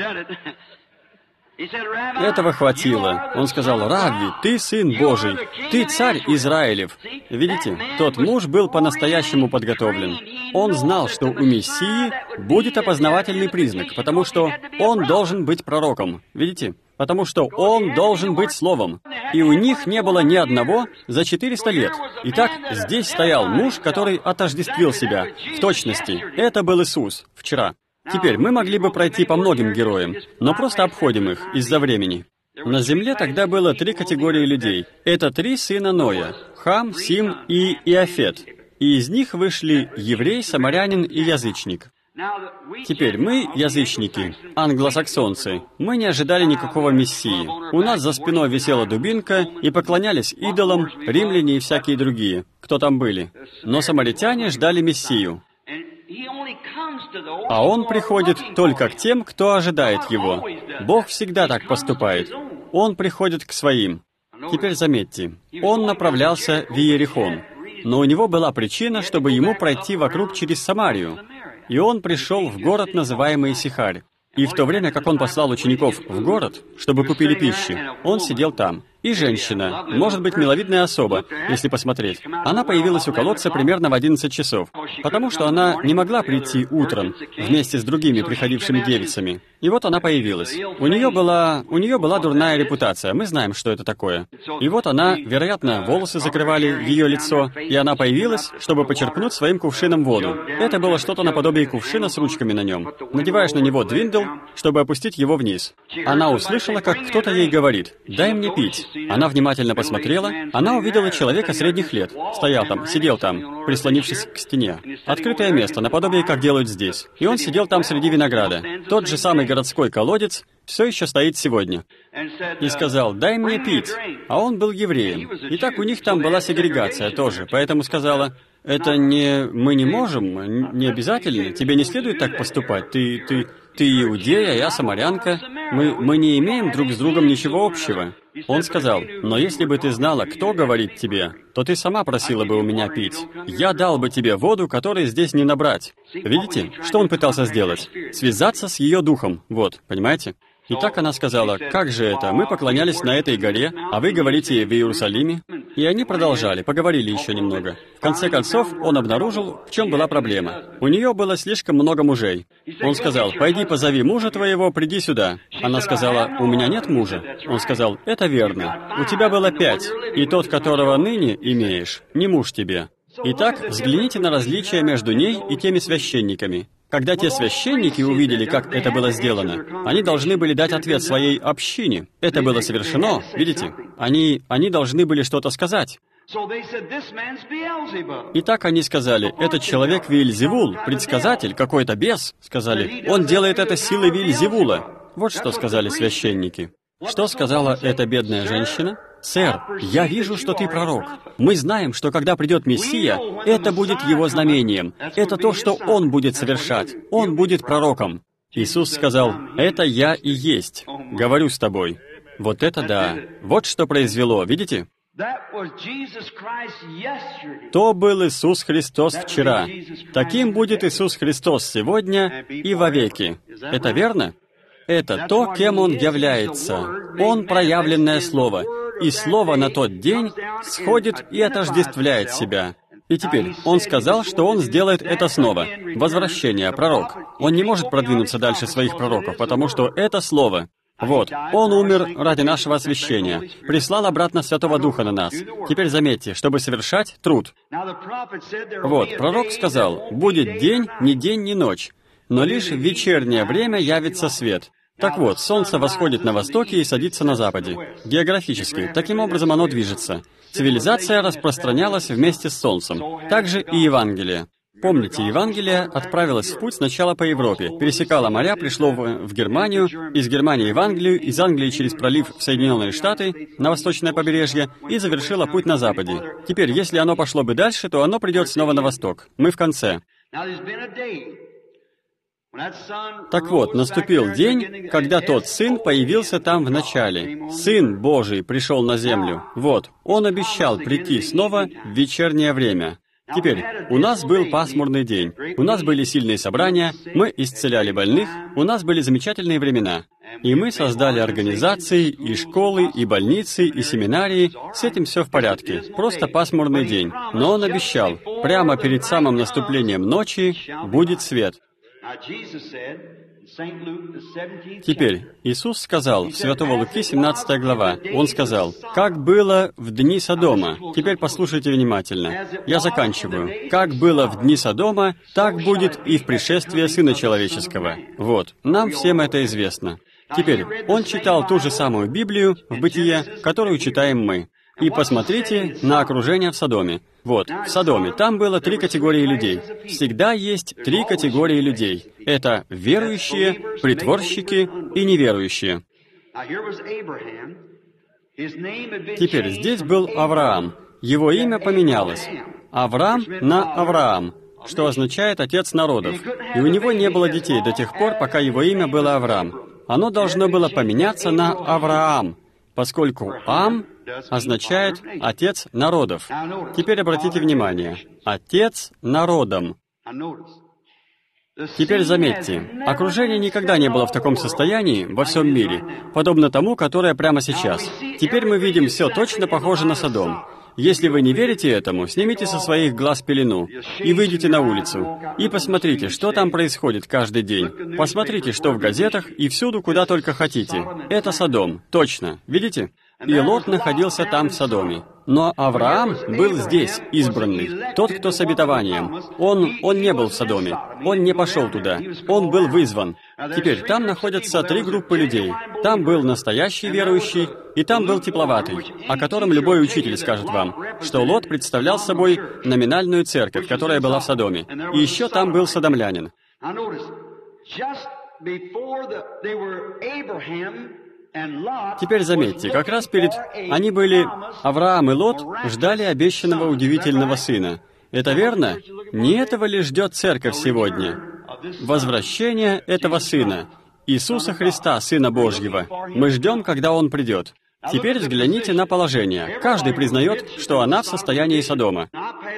Этого хватило. Он сказал, «Равви, ты сын Божий, ты царь Израилев». Видите, тот муж был по-настоящему подготовлен. Он знал, что у Мессии будет опознавательный признак, потому что он должен быть пророком. Видите? Потому что он должен быть словом. И у них не было ни одного за четыреста лет. Итак, здесь стоял муж, который отождествил себя. В точности. Это был Иисус. Вчера. Теперь мы могли бы пройти по многим героям, но просто обходим их из-за времени. На земле тогда было три категории людей. Это три сына Ноя — Хам, Сим и Иафет. И из них вышли еврей, самарянин и язычник. Теперь мы, язычники, англосаксонцы, мы не ожидали никакого мессии. У нас за спиной висела дубинка, и поклонялись идолам, римляне и всякие другие, кто там были. Но самаритяне ждали мессию. А он приходит только к тем, кто ожидает его. Бог всегда так поступает. Он приходит к своим. Теперь заметьте, он направлялся в Иерихон, но у него была причина, чтобы ему пройти вокруг через Самарию. И он пришел в город, называемый Сихарь. И в то время, как он послал учеников в город, чтобы купили пищи, он сидел там. И женщина, может быть, миловидная особа, если посмотреть. Она появилась у колодца примерно в одиннадцать часов, потому что она не могла прийти утром вместе с другими приходившими девицами. И вот она появилась. У нее была, у нее была дурная репутация, мы знаем, что это такое. И вот она, вероятно, волосы закрывали ее лицо, и она появилась, чтобы почерпнуть своим кувшином воду. Это было что-то наподобие кувшина с ручками на нем. Надеваешь на него двиндл, чтобы опустить его вниз. Она услышала, как кто-то ей говорит: «Дай мне пить». Она внимательно посмотрела, она увидела человека средних лет. Стоял там, сидел там, прислонившись к стене. Открытое место, наподобие, как делают здесь. И он сидел там среди винограда. Тот же самый городской колодец все еще стоит сегодня. И сказал: «Дай мне пить». А он был евреем. Итак, у них там была сегрегация тоже, поэтому сказала: «Это не... мы не можем, не обязательно, тебе не следует так поступать, ты... ты... ты иудея, я самарянка, мы... мы не имеем друг с другом ничего общего». Он сказал: «Но если бы ты знала, кто говорит тебе, то ты сама просила бы у меня пить. Я дал бы тебе воду, которой здесь не набрать». Видите, что он пытался сделать? Связаться с ее духом, вот, понимаете? И так она сказала: «Как же это? Мы поклонялись на этой горе, а вы говорите в Иерусалиме». И они продолжали, поговорили еще немного. В конце концов, он обнаружил, в чем была проблема. У нее было слишком много мужей. Он сказал: «Пойди позови мужа твоего, приди сюда». Она сказала: «У меня нет мужа». Он сказал: «Это верно. У тебя было пять, и тот, которого ныне имеешь, не муж тебе». Итак, взгляните на различия между ней и теми священниками. Когда те священники увидели, как это было сделано, они должны были дать ответ своей общине. Это было совершено, видите? Они, они должны были что-то сказать. Итак, они сказали: «Этот человек Веельзевул, предсказатель, какой-то бес», сказали, «он делает это силой Веельзевула». Вот что сказали священники. Что сказала эта бедная женщина? «Сэр, я вижу, что ты пророк. Мы знаем, что когда придет Мессия, это будет его знамением. Это то, что он будет совершать. Он будет пророком». Иисус сказал: «Это я и есть. Говорю с тобой». Вот это да. Вот что произвело, видите? То был Иисус Христос вчера. Таким будет Иисус Христос сегодня и вовеки. Это верно? Это то, кем Он является. Он — проявленное Слово. И Слово на тот день сходит и отождествляет себя. И теперь Он сказал, что Он сделает это снова. Возвращение, пророк. Он не может продвинуться дальше своих пророков, потому что это Слово. Вот, Он умер ради нашего освящения, прислал обратно Святого Духа на нас. Теперь заметьте, чтобы совершать труд. Вот, пророк сказал: «Будет день, ни день, ни ночь, но лишь в вечернее время явится свет». Так вот, солнце восходит на востоке и садится на западе. Географически, таким образом оно движется. Цивилизация распространялась вместе с солнцем. Также и Евангелие. Помните, Евангелие отправилось в путь сначала по Европе, пересекало моря, пришло в, в Германию, из Германии в Англию, из Англии через пролив в Соединенные Штаты, на восточное побережье, и завершило путь на западе. Теперь, если оно пошло бы дальше, то оно придет снова на восток. Мы в конце. Так вот, наступил день, когда тот Сын появился там в начале. Сын Божий пришел на землю. Вот, Он обещал прийти снова в вечернее время. Теперь, у нас был пасмурный день, у нас были сильные собрания, мы исцеляли больных, у нас были замечательные времена. И мы создали организации, и школы, и больницы, и семинарии. С этим все в порядке. Просто пасмурный день. Но Он обещал, прямо перед самым наступлением ночи будет свет. Теперь, Иисус сказал в Святого Луки, семнадцатая глава, Он сказал: «Как было в дни Содома». Теперь послушайте внимательно. Я заканчиваю. «Как было в дни Содома, так будет и в пришествии Сына Человеческого». Вот, нам всем это известно. Теперь, Он читал ту же самую Библию в Бытие, которую читаем мы. И посмотрите на окружение в Содоме. Вот, в Содоме. Там было три категории людей. Всегда есть три категории людей. Это верующие, притворщики и неверующие. Теперь здесь был Авраам. Его имя поменялось. Авраам на Авраам, что означает «отец народов». И у него не было детей до тех пор, пока его имя было Авраам. Оно должно было поменяться на Авраам, поскольку Ам означает «отец народов». Теперь обратите внимание. «Отец народом». Теперь заметьте, окружение никогда не было в таком состоянии во всем мире, подобно тому, которое прямо сейчас. Теперь мы видим все точно похоже на Содом. Если вы не верите этому, снимите со своих глаз пелену и выйдите на улицу. И посмотрите, что там происходит каждый день. Посмотрите, что в газетах и всюду, куда только хотите. Это Содом, точно. Видите? И Лот находился там, в Содоме. Но Авраам был здесь, избранный, тот, кто с обетованием. Он, он не был в Содоме, он не пошел туда, он был вызван. Теперь там находятся три группы людей. Там был настоящий верующий, и там был тепловатый, о котором любой учитель скажет вам, что Лот представлял собой номинальную церковь, которая была в Содоме. И еще там был содомлянин. Теперь заметьте, как раз перед... Они были... Авраам и Лот ждали обещанного удивительного сына. Это верно? Не этого ли ждет церковь сегодня? Возвращение этого сына, Иисуса Христа, Сына Божьего. Мы ждем, когда Он придет. Теперь взгляните на положение. Каждый признает, что она в состоянии Содома.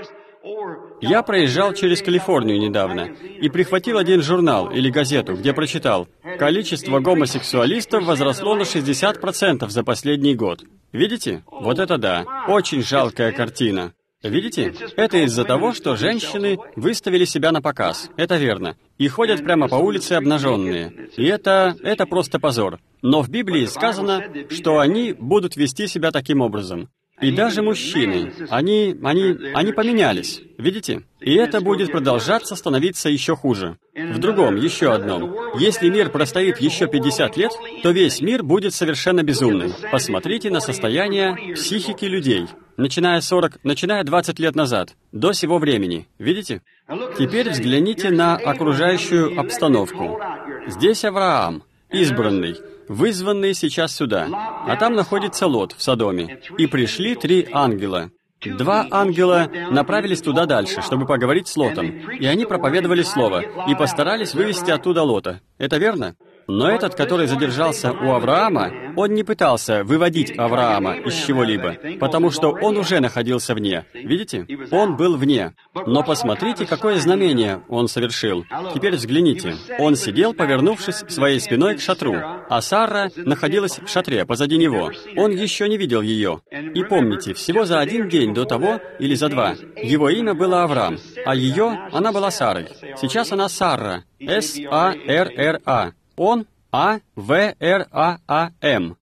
Я проезжал через Калифорнию недавно и прихватил один журнал или газету, где прочитал: количество гомосексуалистов возросло на шестьдесят процентов за последний год. Видите? Вот это да. Очень жалкая картина. Видите? Это из-за того, что женщины выставили себя на показ. Это верно. И ходят прямо по улице обнаженные. И это... это просто позор. Но в Библии сказано, что они будут вести себя таким образом. И даже мужчины, они, они, они поменялись, видите? И это будет продолжаться становиться еще хуже. В другом, еще одном. Если мир простоит еще пятьдесят лет, то весь мир будет совершенно безумным. Посмотрите на состояние психики людей, начиная сорок, начиная двадцать лет назад, до сего времени. Видите? Теперь взгляните на окружающую обстановку. Здесь Авраам, избранный, вызванный сейчас сюда, а там находится Лот в Содоме. И пришли три ангела. Два ангела направились туда дальше, чтобы поговорить с Лотом, и они проповедовали слово, и постарались вывести оттуда Лота. Это верно? Но этот, который задержался у Авраама, он не пытался выводить Авраама из чего-либо, потому что он уже находился вне. Видите? Он был вне. Но посмотрите, какое знамение он совершил. Теперь взгляните. Он сидел, повернувшись своей спиной к шатру, а Сара находилась в шатре позади него. Он еще не видел ее. И помните, всего за один день до того, или за два, его имя было Авраам, а ее, она была Сарой. Сейчас она Сара. С А Р Р А. Он А В Р А А М.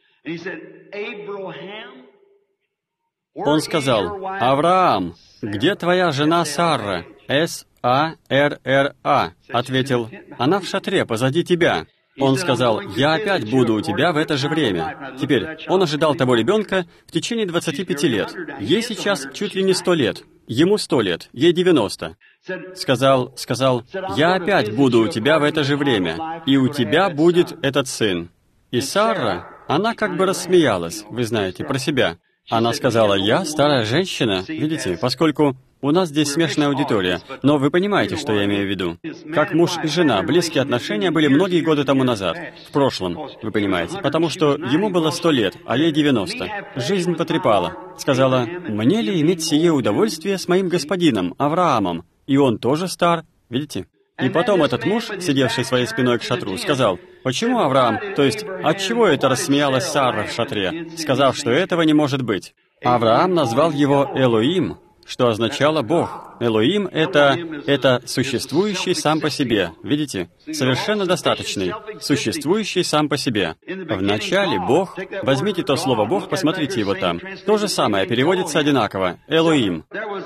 Он сказал: «Авраам, где твоя жена Сара?» С А Р Р А ответил: «Она в шатре позади тебя». Он сказал: «Я опять буду у тебя в это же время». Теперь, он ожидал того ребенка в течение двадцати пяти лет. Ей сейчас чуть ли не сто лет. Ему сто лет, ей девяносто. Сказал, сказал: «Я опять буду у тебя в это же время, и у тебя будет этот сын». И Сара, она как бы рассмеялась, вы знаете, про себя. Она сказала: «Я старая женщина». Видите, поскольку у нас здесь смешная аудитория, но вы понимаете, что я имею в виду. Как муж и жена, близкие отношения были многие годы тому назад, в прошлом, вы понимаете, потому что ему было сто лет, а ей девяносто. Жизнь потрепала. Сказала: «Мне ли иметь сие удовольствие с моим господином, Авраамом? И он тоже стар». Видите? И потом этот муж, сидевший своей спиной к шатру, сказал: «Почему Авраам, то есть, отчего это рассмеялась Сара в шатре, сказав, что этого не может быть?» Авраам назвал его Элоим, что означало «Бог». Элоим — это, это существующий сам по себе, видите? Совершенно достаточный, существующий сам по себе. Вначале Бог, возьмите то слово «Бог», посмотрите его там. То же самое переводится одинаково, Элоим.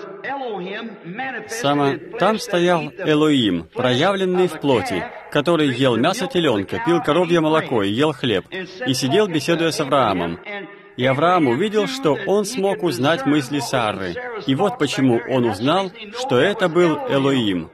Само... Там стоял Элоим, проявленный в плоти, который ел мясо теленка, пил коровье молоко и ел хлеб, и сидел, беседуя с Авраамом. И Авраам увидел, что он смог узнать мысли Сары. И вот почему он узнал, что это был Элоим.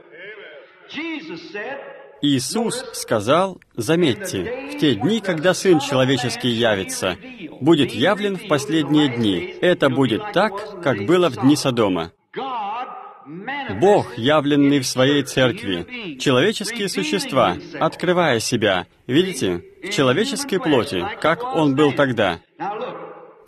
Иисус сказал, заметьте, в те дни, когда Сын Человеческий явится, будет явлен в последние дни. Это будет так, как было в дни Содома. Бог, явленный в Своей Церкви, человеческие существа, открывая себя, видите, в человеческой плоти, как Он был тогда.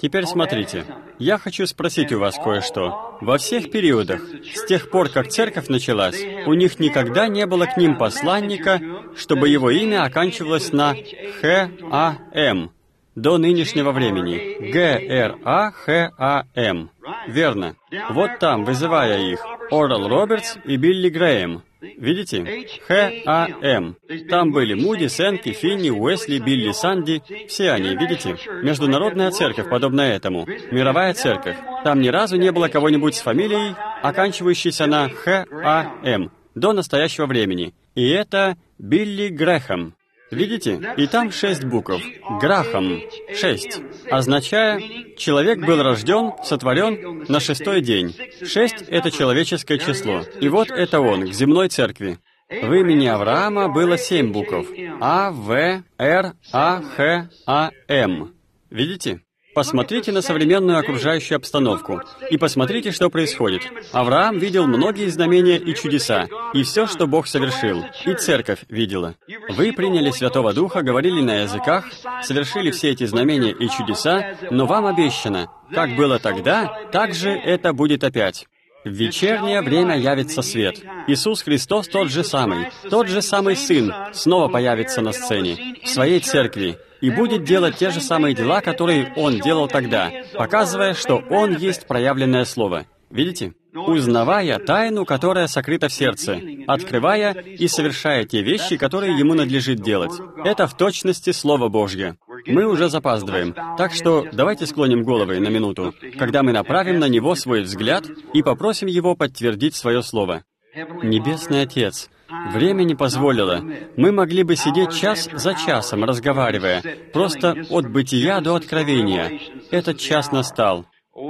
Теперь смотрите. Я хочу спросить у вас кое-что. Во всех периодах, с тех пор, как церковь началась, у них никогда не было к ним посланника, чтобы его имя оканчивалось на Х А М до нынешнего времени. Г Р А Х А М. Верно. Вот там, вызывая их, Орал Робертс и Билли Грэем. Видите? Х А М. Там были Муди, Сенки, Финни, Уэсли, Билли, Санди. Все они, видите? Международная церковь, подобно этому. Мировая церковь. Там ни разу не было кого-нибудь с фамилией, оканчивающейся на Х А М до настоящего времени. И это Билли Грэхэм. Видите? И там шесть букв. Грахам. Шесть. Означая, человек был рожден, сотворен на шестой день. Шесть — это человеческое число. И вот это он, к земной церкви. В имени Авраама было семь букв. А, В, Р, А, Х, А, М. Видите? Посмотрите на современную окружающую обстановку и посмотрите, что происходит. Авраам видел многие знамения и чудеса, и все, что Бог совершил, и церковь видела. Вы приняли Святого Духа, говорили на языках, совершили все эти знамения и чудеса, но вам обещано, как было тогда, так же это будет опять. В вечернее время явится свет. Иисус Христос тот же самый, тот же самый Сын, снова появится на сцене, в своей церкви, и будет делать те же самые дела, которые Он делал тогда, показывая, что Он есть проявленное Слово. Видите? Узнавая тайну, которая сокрыта в сердце, открывая и совершая те вещи, которые Ему надлежит делать. Это в точности Слово Божье. Мы уже запаздываем, так что давайте склоним головы на минуту, когда мы направим на Него свой взгляд и попросим Его подтвердить свое Слово. Небесный Отец, время не позволило. Мы могли бы сидеть час за часом, разговаривая, просто от бытия до откровения. Этот час настал.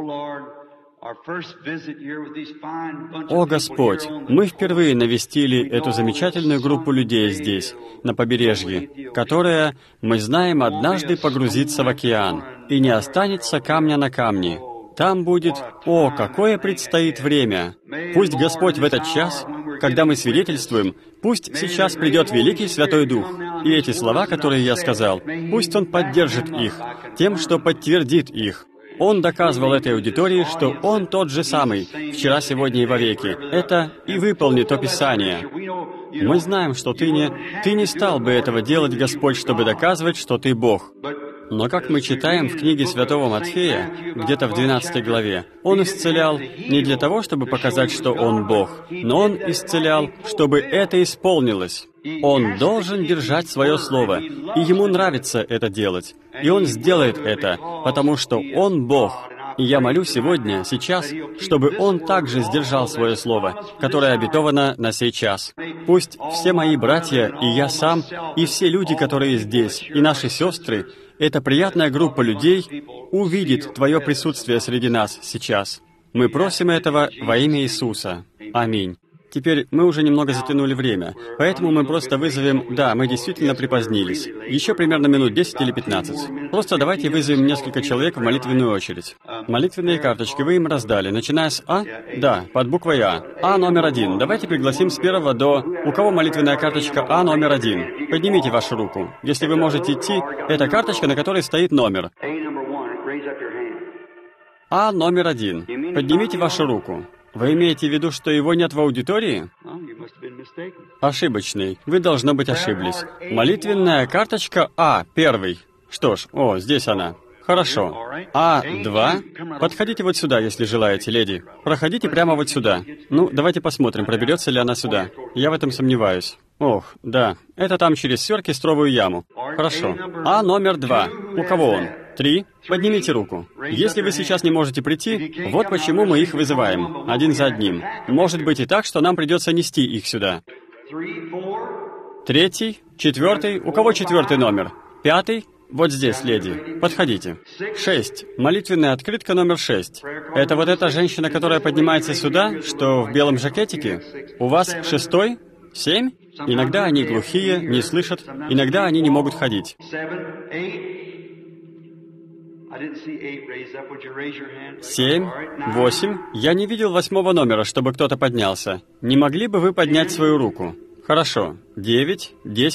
О Господь, мы впервые навестили эту замечательную группу людей здесь, на побережье, которая, мы знаем, однажды погрузится в океан, и не останется камня на камне. Там будет, о, какое предстоит время! Пусть Господь в этот час, когда мы свидетельствуем, пусть сейчас придет Великий Святой Дух, и эти слова, которые я сказал, пусть Он поддержит их тем, что подтвердит их. Он доказывал этой аудитории, что Он тот же самый, вчера, сегодня и вовеки. Это и выполнит то Писание. Мы знаем, что Ты не... Ты не стал бы этого делать, Господь, чтобы доказывать, что Ты Бог. Но как мы читаем в книге Святого Матфея, где-то в двенадцатой главе, Он исцелял не для того, чтобы показать, что Он Бог, но Он исцелял, чтобы это исполнилось. Он должен держать свое слово, и Ему нравится это делать. И Он сделает это, потому что Он Бог. И я молю сегодня, сейчас, чтобы Он также сдержал свое слово, которое обетовано на сей час. Пусть все мои братья, и я сам, и все люди, которые здесь, и наши сестры, эта приятная группа людей увидит Твое присутствие среди нас сейчас. Мы просим этого во имя Иисуса. Аминь. Теперь мы уже немного затянули время, поэтому мы просто вызовем... Да, мы действительно припозднились. Еще примерно минут десять или пятнадцать. Просто давайте вызовем несколько человек в молитвенную очередь. Молитвенные карточки вы им раздали, начиная с А? Да, под буквой А. А номер один. Давайте пригласим с первого до... У кого молитвенная карточка А номер один? Поднимите вашу руку. Если вы можете идти, это карточка, на которой стоит номер. А номер один. Поднимите вашу руку. Вы имеете в виду, что его нет в аудитории? Ошибочный. Вы, должно быть, ошиблись. Молитвенная карточка А, первый. Что ж, о, здесь она. Хорошо. А два. Подходите вот сюда, если желаете, леди. Проходите прямо вот сюда. Ну, давайте посмотрим, проберется ли она сюда. Я в этом сомневаюсь. Ох, да. Это там через сверхкистровую яму. Хорошо. А номер два. У кого он? Три. Поднимите руку. Если вы сейчас не можете прийти, вот почему мы их вызываем, один за одним. Может быть и так, что нам придется нести их сюда. Третий, четвертый. У кого четвертый номер? Пятый. Вот здесь, леди. Подходите. Шесть. Молитвенная открытка номер шесть. Это вот эта женщина, которая поднимается сюда, что в белом жакетике? У вас шестой? Семь? Иногда они глухие, не слышат. Иногда они не могут ходить. Семь, восемь. Я не видел восьмого номера, чтобы кто-то поднялся. Не могли бы вы поднять свою руку? Хорошо. Девять, десять.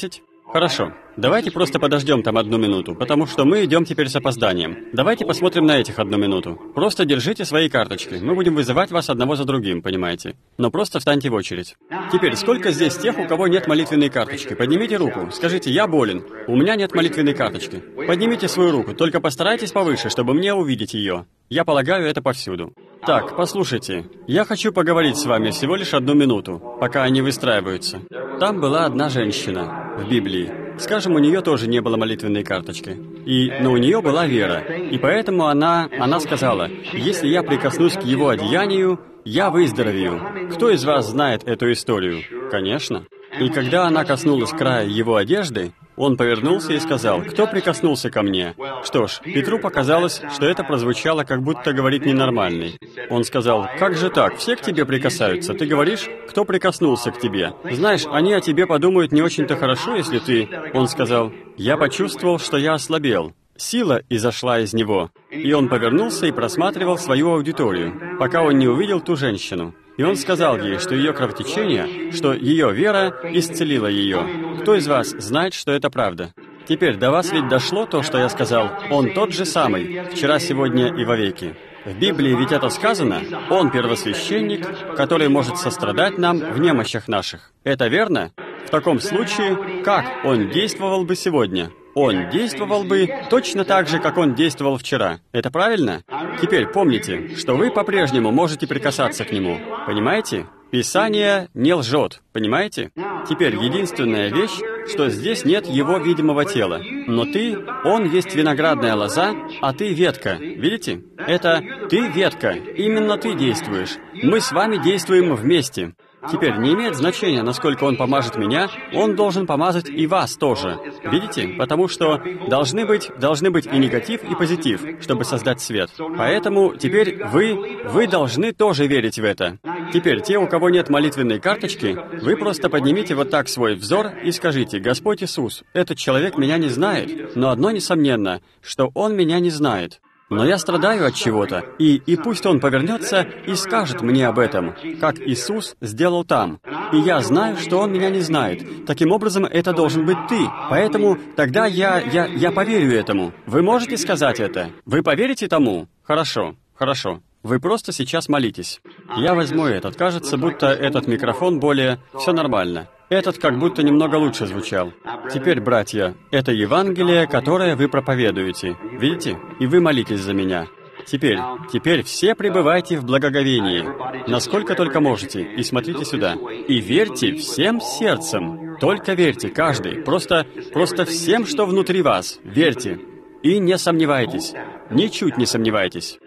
Хорошо. Давайте просто подождем там одну минуту, потому что мы идем теперь с опозданием. Давайте посмотрим на этих одну минуту. Просто держите свои карточки. Мы будем вызывать вас одного за другим, понимаете? Но просто встаньте в очередь. Теперь, сколько здесь тех, у кого нет молитвенной карточки? Поднимите руку. Скажите, я болен. У меня нет молитвенной карточки. Поднимите свою руку, только постарайтесь повыше, чтобы мне увидеть ее. Я полагаю, это повсюду. Так, послушайте. Я хочу поговорить с вами всего лишь одну минуту, пока они выстраиваются. Там была одна женщина в Библии. Скажем, у нее тоже не было молитвенной карточки. И, но у нее была вера. И поэтому она, она сказала, если я прикоснусь к его одеянию, я выздоровею. Кто из вас знает эту историю? Конечно. И когда она коснулась края его одежды, он повернулся и сказал, «Кто прикоснулся ко мне?» Что ж, Петру показалось, что это прозвучало, как будто говорит ненормальный. Он сказал, «Как же так? Все к тебе прикасаются. Ты говоришь, кто прикоснулся к тебе? Знаешь, они о тебе подумают не очень-то хорошо, если ты...» Он сказал, «Я почувствовал, что я ослабел. Сила изошла из него». И он повернулся и просматривал свою аудиторию, пока он не увидел ту женщину. И он сказал ей, что ее кровотечение, что ее вера исцелила ее. Кто из вас знает, что это правда? Теперь, до вас ведь дошло то, что я сказал. Он тот же самый, вчера, сегодня и вовеки. В Библии ведь это сказано. Он первосвященник, который может сострадать нам в немощах наших. Это верно? В таком случае, как он действовал бы сегодня? Он действовал бы точно так же, как он действовал вчера. Это правильно? Теперь помните, что вы по-прежнему можете прикасаться к нему. Понимаете? Писание не лжет. Понимаете? Теперь единственная вещь, что здесь нет его видимого тела. Но ты, он есть виноградная лоза, а ты ветка. Видите? Это ты ветка. Именно ты действуешь. Мы с вами действуем вместе. Теперь не имеет значения, насколько он помажет меня, он должен помазать и вас тоже. Видите? Потому что должны быть, должны быть и негатив, и позитив, чтобы создать свет. Поэтому теперь вы, вы должны тоже верить в это. Теперь те, у кого нет молитвенной карточки, вы просто поднимите вот так свой взор и скажите, «Господь Иисус, этот человек меня не знает, но одно несомненно, что он меня не знает». Но я страдаю от чего-то, и, и пусть он повернется и скажет мне об этом, как Иисус сделал там. И я знаю, что он меня не знает. Таким образом, это должен быть ты. Поэтому тогда я, я, я поверю этому. Вы можете сказать это? Вы поверите тому? Хорошо, хорошо. Вы просто сейчас молитесь. Я возьму этот. Кажется, будто этот микрофон более... Все нормально. Этот как будто немного лучше звучал. Теперь, братья, это Евангелие, которое вы проповедуете. Видите? И вы молитесь за меня. Теперь, теперь все пребывайте в благоговении, насколько только можете, и смотрите сюда. И верьте всем сердцем. Только верьте, каждый. Просто, просто всем, что внутри вас. Верьте. И не сомневайтесь. Ничуть не сомневайтесь.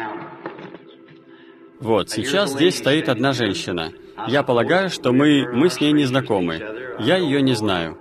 Вот, сейчас здесь стоит одна женщина. Я полагаю, что мы, мы с ней не знакомы. Я ее не знаю.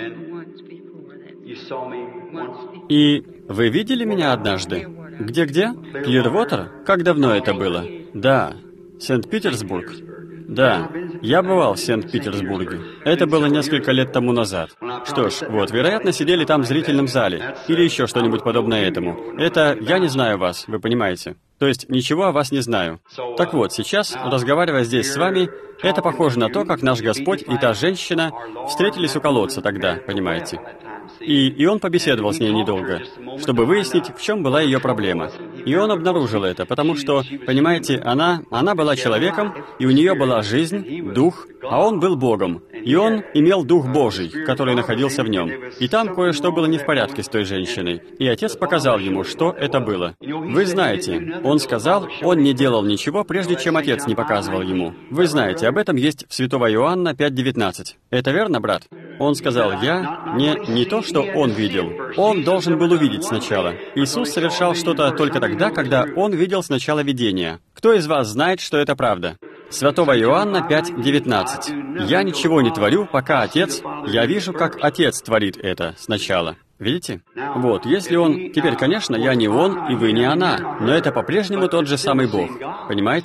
И вы видели меня однажды? Где-где? Клирвотер? Как давно это было? Да. Сент-Петербург? Да. Я бывал в Сент-Петербурге. Это было несколько лет тому назад. Что ж, вот, вероятно, сидели там в зрительном зале. Или еще что-нибудь подобное этому. Это... Я не знаю вас, вы понимаете. То есть ничего о вас не знаю. Так вот, сейчас, разговаривая здесь с вами, это похоже на то, как наш Господь и та женщина встретились у колодца тогда, понимаете? И, и он побеседовал с ней недолго, чтобы выяснить, в чем была ее проблема. И он обнаружил это, потому что, понимаете, она, она была человеком, и у нее была жизнь, дух, а он был Богом. И он имел Дух Божий, который находился в нем. И там кое-что было не в порядке с той женщиной. И Отец показал ему, что это было. Вы знаете, он сказал, он не делал ничего, прежде чем Отец не показывал ему. Вы знаете, об этом есть в Святого Иоанна пять девятнадцать. Это верно, брат? Он сказал, я не, не то, что он видел. Он должен был увидеть сначала. Иисус совершал что-то только тогда, когда он видел сначала видение. Кто из вас знает, что это правда? Святого Иоанна пять девятнадцать. «Я ничего не творю, пока Отец... Я вижу, как Отец творит это сначала». Видите? Вот, если он... Теперь, конечно, я не он, и вы не она, но это по-прежнему тот же самый Бог. Понимаете?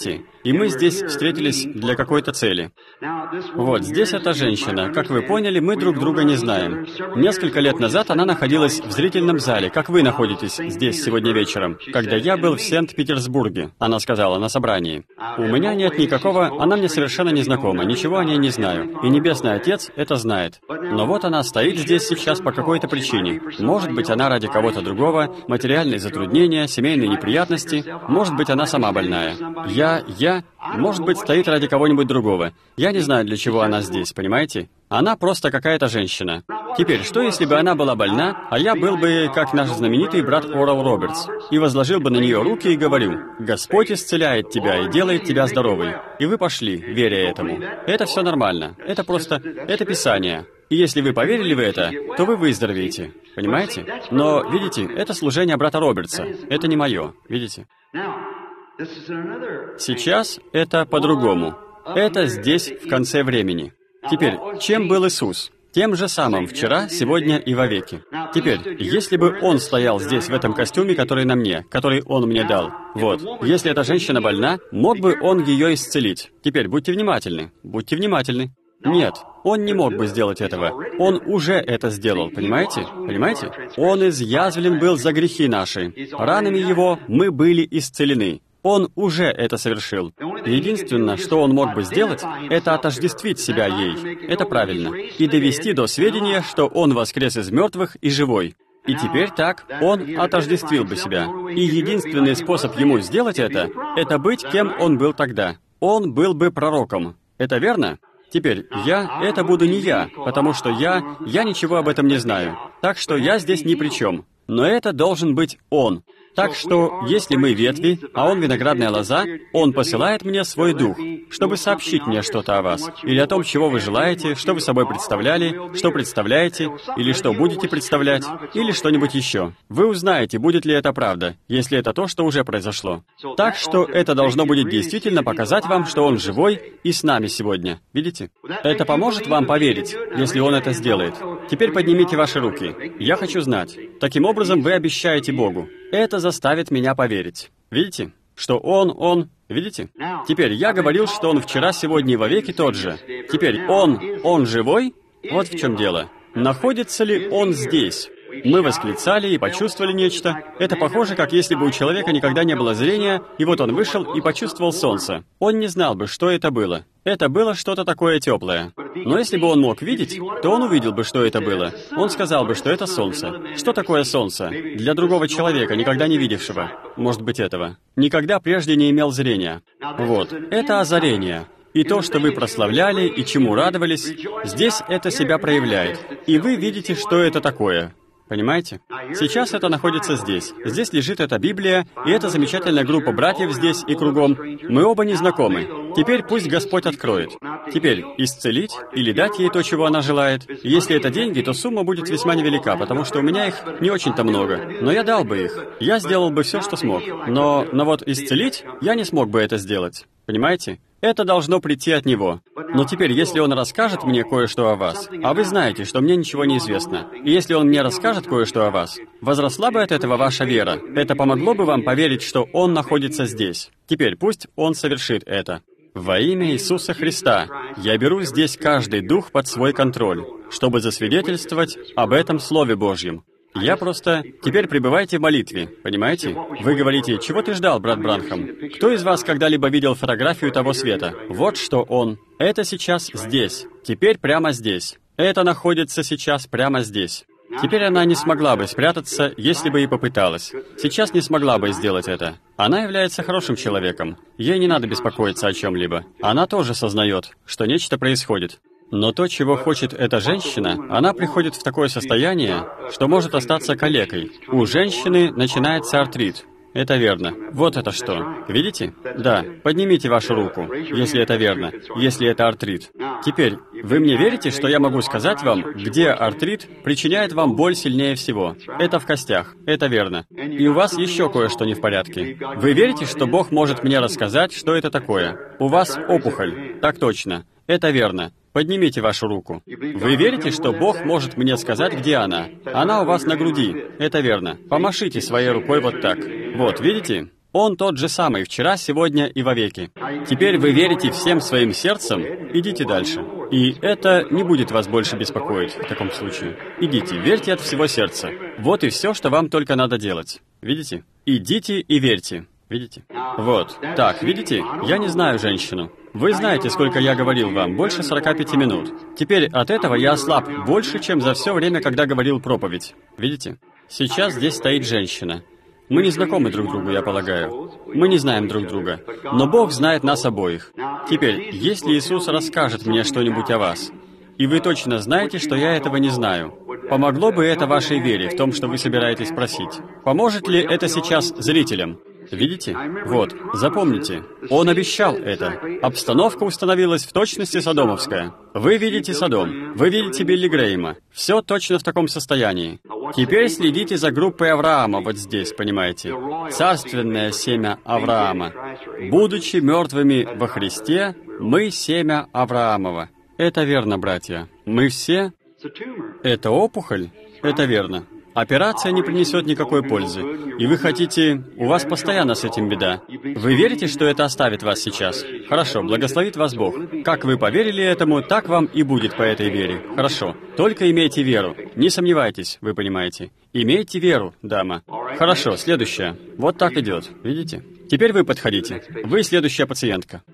и мы здесь встретились для какой-то цели. Вот, здесь эта женщина. Как вы поняли, мы друг друга не знаем. Несколько лет назад она находилась в зрительном зале, как вы находитесь здесь сегодня вечером, когда я был в Санкт-Петербурге, она сказала, на собрании. У меня нет никакого, она мне совершенно не знакома, ничего о ней не знаю. И Небесный Отец это знает. Но вот она стоит здесь сейчас по какой-то причине. Может быть, она ради кого-то другого, материальные затруднения, семейные неприятности, может быть, она сама больная. Я, я, может быть, стоит ради кого-нибудь другого. Я не знаю, для чего она здесь, понимаете? Она просто какая-то женщина. Теперь, что если бы она была больна, а я был бы, как наш знаменитый брат Орал Робертс, и возложил бы на нее руки и говорю, «Господь исцеляет тебя и делает тебя здоровой». И вы пошли, веря этому. Это все нормально. Это просто, это Писание. И если вы поверили в это, то вы выздоровеете. Понимаете? Но, видите, это служение брата Робертса. Это не мое. Видите? Сейчас это по-другому. Это здесь, в конце времени. Теперь, чем был Иисус? Тем же самым вчера, сегодня и вовеки. Теперь, если бы Он стоял здесь, в этом костюме, который на мне, который Он мне дал, вот, если эта женщина больна, мог бы Он ее исцелить. Теперь, будьте внимательны, будьте внимательны. Нет, Он не мог бы сделать этого. Он уже это сделал, понимаете? Понимаете? Он изъязвлен был за грехи наши. Ранами Его мы были исцелены. Он уже это совершил. Единственное, что он мог бы сделать, это отождествить себя ей. Это правильно. И довести до сведения, что он воскрес из мертвых и живой. И теперь так он отождествил бы себя. И единственный способ ему сделать это, это быть, кем он был тогда. Он был бы пророком. Это верно? Теперь, я, это буду не я, потому что я, я ничего об этом не знаю. Так что я здесь ни при чем. Но это должен быть он. Так что, если мы ветви, а Он виноградная лоза, Он посылает мне свой дух, чтобы сообщить мне что-то о вас, или о том, чего вы желаете, что вы собой представляли, что представляете, или что будете представлять, или что-нибудь еще. Вы узнаете, будет ли это правда, если это то, что уже произошло. Так что это должно будет действительно показать вам, что Он живой и с нами сегодня. Видите? Это поможет вам поверить, если Он это сделает. Теперь поднимите ваши руки. Я хочу знать. Таким образом, вы обещаете Богу. Это заставит меня поверить. Видите? Что Он, Он... Видите? Теперь, я говорил, что Он вчера, сегодня и вовеки тот же. Теперь, Он, Он живой? Вот в чем дело. Находится ли Он здесь? Мы восклицали и почувствовали нечто. Это похоже, как если бы у человека никогда не было зрения, и вот он вышел и почувствовал солнце. Он не знал бы, что это было. Это было что-то такое теплое. Но если бы он мог видеть, то он увидел бы, что это было. Он сказал бы, что это солнце. Что такое солнце? Для другого человека, никогда не видевшего, может быть, этого. Никогда прежде не имел зрения. Вот. Это озарение. И то, что вы прославляли и чему радовались, здесь это себя проявляет. И вы видите, что это такое. Понимаете? Сейчас это находится здесь. Здесь лежит эта Библия, и эта замечательная группа братьев здесь и кругом. Мы оба не знакомы. Теперь пусть Господь откроет. Теперь исцелить или дать ей то, чего она желает. Если это деньги, то сумма будет весьма невелика, потому что у меня их не очень-то много. Но я дал бы их. Я сделал бы все, что смог. Но, но вот исцелить, я не смог бы это сделать. Понимаете? Это должно прийти от Него. Но теперь, если Он расскажет мне кое-что о вас, а вы знаете, что мне ничего не известно, и если Он мне расскажет кое-что о вас, возросла бы от этого ваша вера. Это помогло бы вам поверить, что Он находится здесь. Теперь пусть Он совершит это. Во имя Иисуса Христа я беру здесь каждый дух под свой контроль, чтобы засвидетельствовать об этом Слове Божьем. Я просто... Теперь пребывайте в молитве, понимаете? Вы говорите, чего ты ждал, брат Бранхам? Кто из вас когда-либо видел фотографию того света? Вот что он. Это сейчас здесь. Теперь прямо здесь. Это находится сейчас прямо здесь. Теперь она не смогла бы спрятаться, если бы и попыталась. Сейчас не смогла бы сделать это. Она является хорошим человеком. Ей не надо беспокоиться о чем-либо. Она тоже сознает, что нечто происходит. Но то, чего хочет эта женщина, она приходит в такое состояние, что может остаться калекой. У женщины начинается артрит. Это верно. Вот это что. Видите? Да. Поднимите вашу руку, если это верно, если это артрит. Теперь, вы мне верите, что я могу сказать вам, где артрит причиняет вам боль сильнее всего? Это в костях. Это верно. И у вас еще кое-что не в порядке. Вы верите, что Бог может мне рассказать, что это такое? У вас опухоль. Так точно. Это верно. Поднимите вашу руку. Вы верите, что Бог может мне сказать, где она? Она у вас на груди. Это верно. Помашите своей рукой вот так. Вот, видите? Он тот же самый вчера, сегодня и вовеки. Теперь вы верите всем своим сердцем, идите дальше. И это не будет вас больше беспокоить в таком случае. Идите, верьте от всего сердца. Вот и все, что вам только надо делать. Видите? Идите и верьте. Видите? Вот. Так, видите? Я не знаю женщину. Вы знаете, сколько я говорил вам, больше сорока пяти минут. Теперь от этого я ослаб больше, чем за все время, когда говорил проповедь. Видите? Сейчас здесь стоит женщина. Мы не знакомы друг другу, я полагаю. Мы не знаем друг друга. Но Бог знает нас обоих. Теперь, если Иисус расскажет мне что-нибудь о вас, и вы точно знаете, что я этого не знаю, помогло бы это вашей вере в том, что вы собираетесь просить? Поможет ли это сейчас зрителям? Видите? Вот, запомните, он обещал это. Обстановка установилась в точности содомовская. Вы видите Содом, вы видите Билли Грэйма. Все точно в таком состоянии. Теперь следите за группой Авраама вот здесь, понимаете? Царственное семя Авраама. Будучи мертвыми во Христе, мы семя Авраамова. Это верно, братья. Мы все... Это опухоль? Это верно. Операция не принесет никакой пользы. И вы хотите... У вас постоянно с этим беда. Вы верите, что это оставит вас сейчас? Хорошо, благословит вас Бог. Как вы поверили этому, так вам и будет по этой вере. Хорошо. Только имейте веру. Не сомневайтесь, вы понимаете. Имейте веру, дама. Хорошо, следующая. Вот так идет. Видите? Теперь вы подходите. Вы следующая пациентка.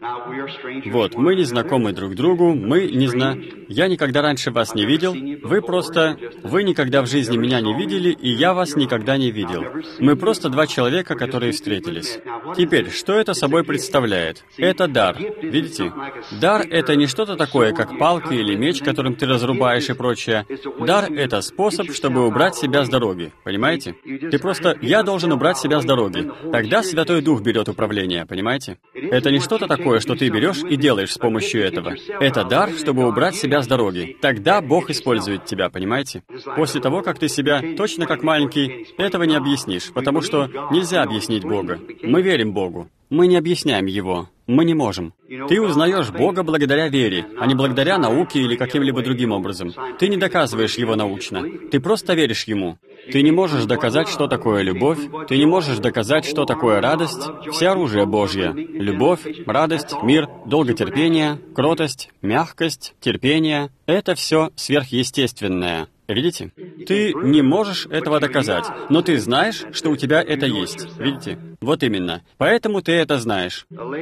Вот, мы не знакомы друг другу, мы не знаем... Я никогда раньше вас не видел, вы просто... Вы никогда в жизни меня не видели, и я вас никогда не видел. Мы просто два человека, которые встретились. Теперь, что это собой представляет? Это дар. Видите? Дар — это не что-то такое, как палка или меч, которым ты разрубаешь и прочее. Дар — это способ, чтобы убрать себя с дороги. Понимаете? Ты просто... Я должен убрать себя с дороги. Тогда Святой Дух берет управление, понимаете? Это не что-то такое, что ты берешь и делаешь с помощью этого. Это дар, чтобы убрать себя с дороги. Тогда Бог использует тебя, понимаете? После того, как ты себя, точно как маленький, этого не объяснишь, потому что нельзя объяснить Бога. Мы верим Богу. Мы не объясняем Его. Мы не можем. Ты узнаешь Бога благодаря вере, а не благодаря науке или каким-либо другим образом. Ты не доказываешь Его научно. Ты просто веришь Ему. Ты не можешь доказать, что такое любовь. Ты не можешь доказать, что такое радость. Все оружие Божье. Любовь, радость, мир, долготерпение, кротость, мягкость, терпение — это все сверхъестественное. Видите? Ты не можешь этого доказать, но ты знаешь, что у тебя это есть. Видите? Вот именно. Поэтому ты это знаешь.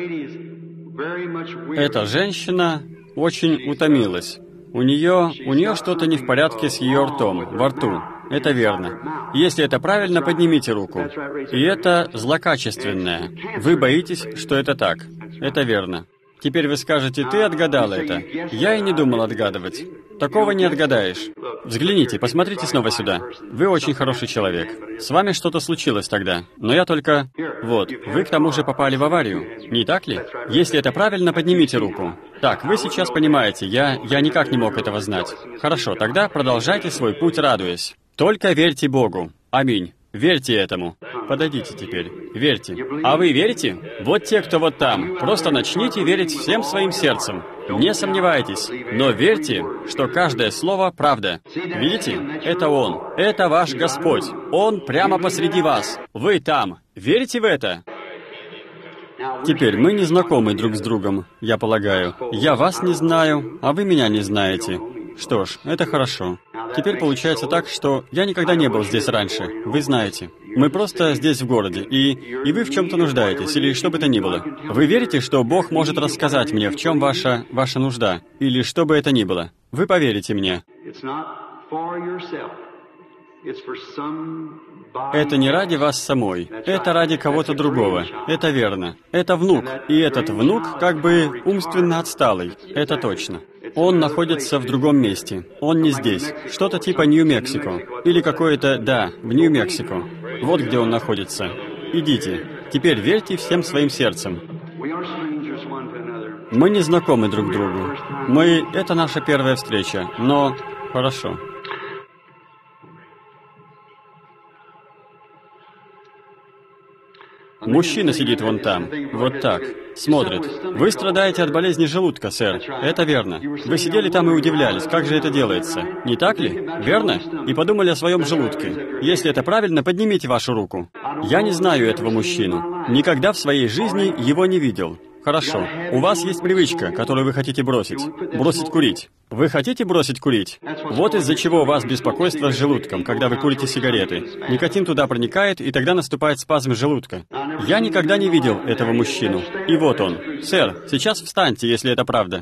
Эта женщина очень утомилась. У нее, у нее что-то не в порядке с ее ртом, во рту. Это верно. Если это правильно, поднимите руку. И это злокачественное. Вы боитесь, что это так. Это верно. Теперь вы скажете, ты отгадал это. Я и не думал отгадывать. Такого не отгадаешь. Взгляните, посмотрите снова сюда. Вы очень хороший человек. С вами что-то случилось тогда, но я только... Вот, вы к тому же попали в аварию, не так ли? Если это правильно, поднимите руку. Так, вы сейчас понимаете, я, я никак не мог этого знать. Хорошо, тогда продолжайте свой путь, радуясь. Только верьте Богу. Аминь. Верьте этому. Подойдите теперь. Верьте. А вы верите? Вот те, кто вот там. Просто начните верить всем своим сердцем. Не сомневайтесь, но верьте, что каждое слово — правда. Видите? Это Он. Это ваш Господь. Он прямо посреди вас. Вы там. Верите в это? Теперь мы не знакомы друг с другом, я полагаю. Я вас не знаю, а вы меня не знаете. Что ж, это хорошо. Теперь получается так, что я никогда не был здесь раньше, вы знаете. Мы просто здесь в городе, и, и вы в чем-то нуждаетесь, или что бы то ни было. Вы верите, что Бог может рассказать мне, в чем ваша, ваша нужда, или что бы это ни было? Вы поверите мне. Это не ради вас самой, это ради кого-то другого. Это верно. Это внук, и этот внук как бы умственно отсталый. Это точно. Он находится в другом месте. Он не здесь. Что-то типа Нью-Мексико. Или какое-то, да, в Нью-Мексико. Вот где он находится. Идите. Теперь верьте всем своим сердцем. Мы не знакомы друг другу. Мы... Это наша первая встреча. Но... Хорошо. Мужчина сидит вон там, вот так, смотрит. Вы страдаете от болезни желудка, сэр. Это верно. Вы сидели там и удивлялись, как же это делается. Не так ли? Верно? И подумали о своем желудке. Если это правильно, поднимите вашу руку. Я не знаю этого мужчину. Никогда в своей жизни его не видел. Хорошо. У вас есть привычка, которую вы хотите бросить. Бросить курить. Вы хотите бросить курить? Вот из-за чего у вас беспокойство с желудком, когда вы курите сигареты. Никотин туда проникает, и тогда наступает спазм желудка. Я никогда не видел этого мужчину. И вот он. Сэр, сейчас встаньте, если это правда.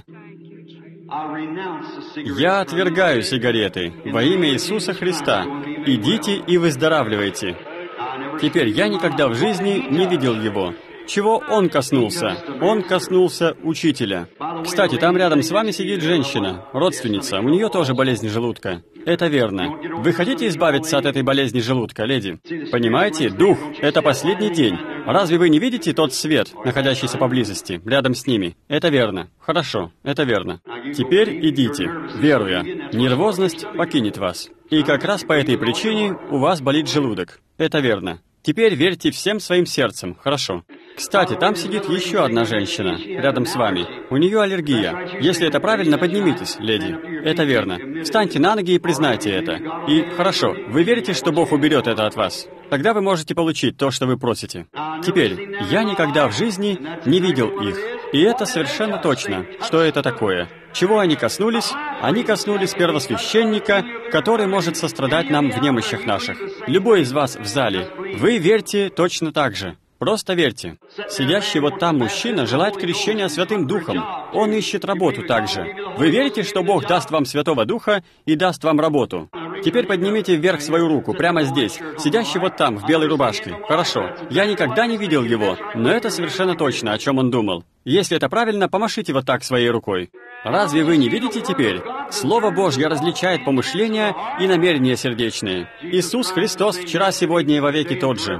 Я отвергаю сигареты во имя Иисуса Христа. Идите и выздоравливайте. Теперь я никогда в жизни не видел его. Чего он коснулся? Он коснулся учителя. Кстати, там рядом с вами сидит женщина, родственница. У нее тоже болезнь желудка. Это верно. Вы хотите избавиться от этой болезни желудка, леди? Понимаете, дух — это последний день. Разве вы не видите тот свет, находящийся поблизости, рядом с ними? Это верно. Хорошо, это верно. Теперь идите, веруя. Нервозность покинет вас. И как раз по этой причине у вас болит желудок. Это верно. Теперь верьте всем своим сердцем, хорошо. Кстати, там сидит еще одна женщина, рядом с вами. У нее аллергия. Если это правильно, поднимитесь, леди. Это верно. Встаньте на ноги и признайте это. И, хорошо, вы верите, что Бог уберет это от вас? Тогда вы можете получить то, что вы просите. Теперь, я никогда в жизни не видел их. И это совершенно точно. Что это такое? Чего они коснулись? Они коснулись первосвященника, который может сострадать нам в немощах наших. Любой из вас в зале, вы верьте точно так же. Просто верьте. Сидящий вот там мужчина желает крещения Святым Духом. Он ищет работу также. Вы верите, что Бог даст вам Святого Духа и даст вам работу? Теперь поднимите вверх свою руку, прямо здесь, сидящий вот там, в белой рубашке. Хорошо. Я никогда не видел его, но это совершенно точно, о чем он думал. Если это правильно, помашите вот так своей рукой. Разве вы не видите теперь? Слово Божье различает помышления и намерения сердечные. Иисус Христос вчера, сегодня и вовеки тот же.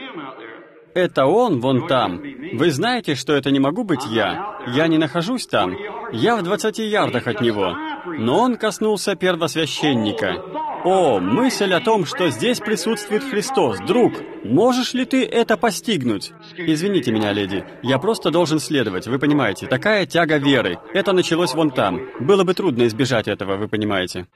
Это Он вон там. Вы знаете, что это не могу быть я. Я не нахожусь там. Я в двадцати ярдах от Него. Но Он коснулся первосвященника. О, мысль о том, что здесь присутствует Христос. Друг, можешь ли ты это постигнуть? Извините меня, леди. Я просто должен следовать, вы понимаете. Такая тяга веры. Это началось вон там. Было бы трудно избежать этого, вы понимаете.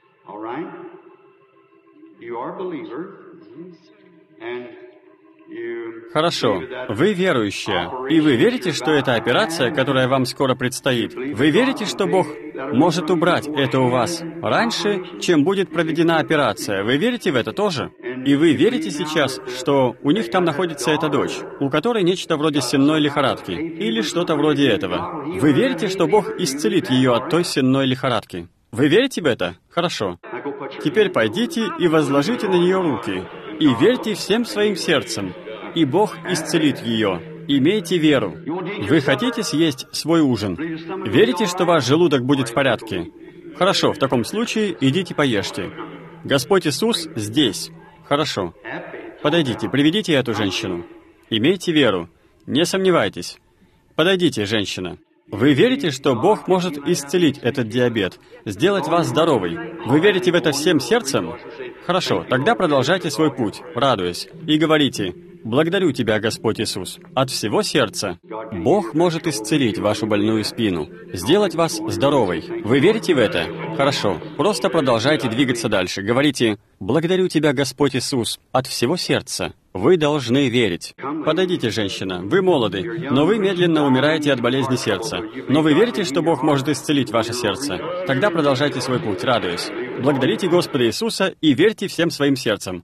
Хорошо. Вы верующая. И вы верите, что эта операция, которая вам скоро предстоит, вы верите, что Бог может убрать это у вас раньше, чем будет проведена операция? Вы верите в это тоже? И вы верите сейчас, что у них там находится эта дочь, у которой нечто вроде сенной лихорадки, или что-то вроде этого? Вы верите, что Бог исцелит ее от той сенной лихорадки? Вы верите в это? Хорошо. Теперь пойдите и возложите на нее руки. И верьте всем своим сердцем, и Бог исцелит ее. Имейте веру. Вы хотите съесть свой ужин? Верите, что ваш желудок будет в порядке? Хорошо, в таком случае идите поешьте. Господь Иисус здесь. Хорошо. Подойдите, приведите эту женщину. Имейте веру. Не сомневайтесь. Подойдите, женщина. Вы верите, что Бог может исцелить этот диабет, сделать вас здоровой? Вы верите в это всем сердцем? Хорошо, тогда продолжайте свой путь, радуясь, и говорите: «Благодарю Тебя, Господь Иисус, от всего сердца. Бог может исцелить вашу больную спину, сделать вас здоровой. Вы верите в это? Хорошо, просто продолжайте двигаться дальше. Говорите: «Благодарю Тебя, Господь Иисус, от всего сердца». Вы должны верить. Подойдите, женщина, вы молоды, но вы медленно умираете от болезни сердца. Но вы верите, что Бог может исцелить ваше сердце? Тогда продолжайте свой путь, радуясь. Благодарите Господа Иисуса и верьте всем своим сердцем.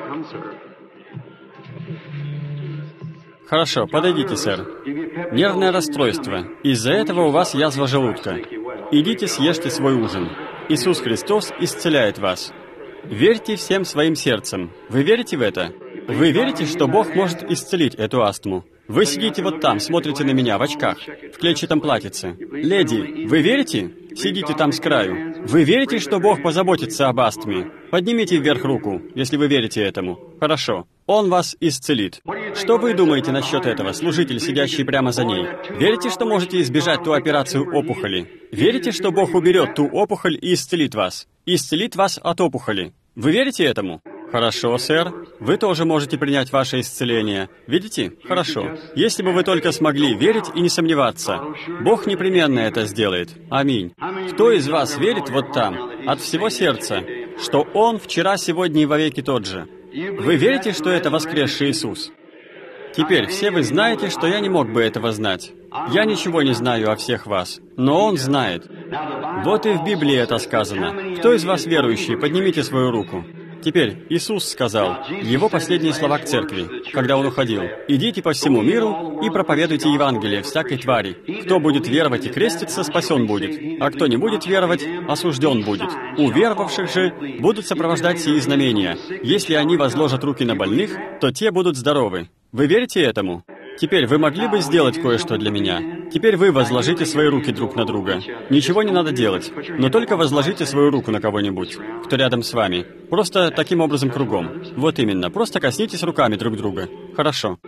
Хорошо, подойдите, сэр. Нервное расстройство. Из-за этого у вас язва желудка. Идите, съешьте свой ужин. Иисус Христос исцеляет вас. Верьте всем своим сердцем. Вы верите в это? Вы верите, что Бог может исцелить эту астму? Вы сидите вот там, смотрите на меня в очках, в клетчатом платьице. Леди, вы верите? Сидите там с краю. Вы верите, что Бог позаботится об астме? Поднимите вверх руку, если вы верите этому. Хорошо. Он вас исцелит. Что вы думаете насчет этого, служитель, сидящий прямо за ней? Верите, что можете избежать ту операцию опухоли? Верите, что Бог уберет ту опухоль и исцелит вас? Исцелит вас от опухоли. Вы верите этому? Хорошо, сэр. Вы тоже можете принять ваше исцеление. Видите? Хорошо. Если бы вы только смогли верить и не сомневаться, Бог непременно это сделает. Аминь. Кто из вас верит вот там, от всего сердца, что Он вчера, сегодня и вовеки тот же? Вы верите, что это воскресший Иисус? Теперь все вы знаете, что я не мог бы этого знать. Я ничего не знаю о всех вас, но Он знает. Вот и в Библии это сказано. Кто из вас верующий, поднимите свою руку. Теперь Иисус сказал, Его последние слова к церкви, когда Он уходил: «Идите по всему миру и проповедуйте Евангелие всякой твари. Кто будет веровать и креститься, спасен будет, а кто не будет веровать, осужден будет. У веровавших же будут сопровождать сии знамения. Если они возложат руки на больных, то те будут здоровы». Вы верите этому? Теперь вы могли бы сделать кое-что для меня? Теперь вы возложите свои руки друг на друга. Ничего не надо делать, но только возложите свою руку на кого-нибудь, кто рядом с вами. Просто таким образом кругом. Вот именно, просто коснитесь руками друг друга. Хорошо.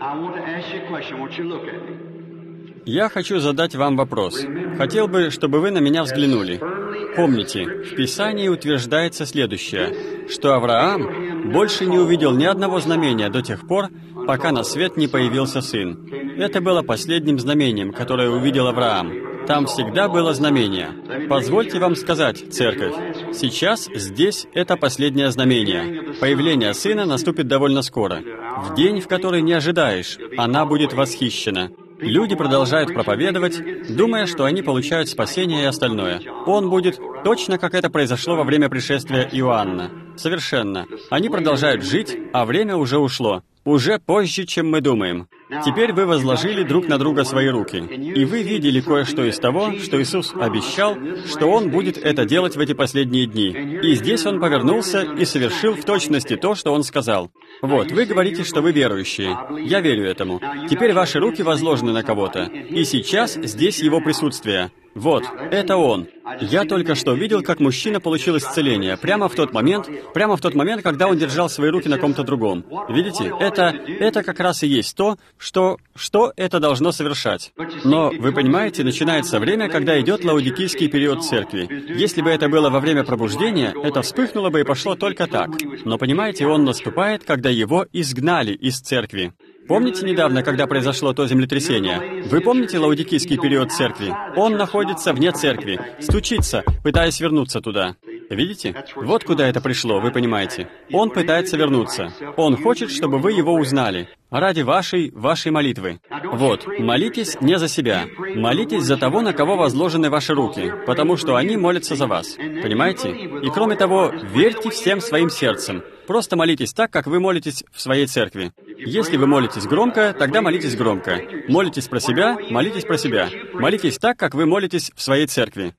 Я хочу задать вам вопрос. Хотел бы, чтобы вы на меня взглянули. Помните, в Писании утверждается следующее, что Авраам больше не увидел ни одного знамения до тех пор, пока на свет не появился сын. Это было последним знамением, которое увидел Авраам. Там всегда было знамение. Позвольте вам сказать, церковь, сейчас здесь это последнее знамение. Появление сына наступит довольно скоро. В день, в который не ожидаешь, она будет восхищена. Люди продолжают проповедовать, думая, что они получают спасение и остальное. Он будет точно, как это произошло во время пришествия Иоанна. Совершенно. Они продолжают жить, а время уже ушло. Уже позже, чем мы думаем. Теперь вы возложили друг на друга свои руки, и вы видели кое-что из того, что Иисус обещал, что Он будет это делать в эти последние дни. И здесь Он повернулся и совершил в точности то, что Он сказал. Вот, вы говорите, что вы верующие. Я верю этому. Теперь ваши руки возложены на кого-то, и сейчас здесь Его присутствие. Вот, это Он. Я только что видел, как мужчина получил исцеление, прямо в тот момент, прямо в тот момент, когда он держал свои руки на ком-то другом. Видите, это, это как раз и есть то, что, что это должно совершать. Но, вы понимаете, начинается время, когда идет лаодикийский период церкви. Если бы это было во время пробуждения, это вспыхнуло бы и пошло только так. Но, понимаете, он наступает, когда его изгнали из церкви. Помните недавно, когда произошло то землетрясение? Вы помните лаодикийский период церкви? Он находится вне церкви, стучится, пытаясь вернуться туда. Видите? Вот куда это пришло, вы понимаете. Он пытается вернуться. Он хочет, чтобы вы его узнали. Ради вашей, вашей молитвы. Вот, молитесь не за себя. Молитесь за того, на кого возложены ваши руки, потому что они молятся за вас. Понимаете? И кроме того, верьте всем своим сердцем. Просто молитесь так, как вы молитесь в своей церкви. Если вы молитесь громко, тогда молитесь громко. Молитесь про себя, молитесь про себя. Молитесь так, как вы молитесь в своей церкви.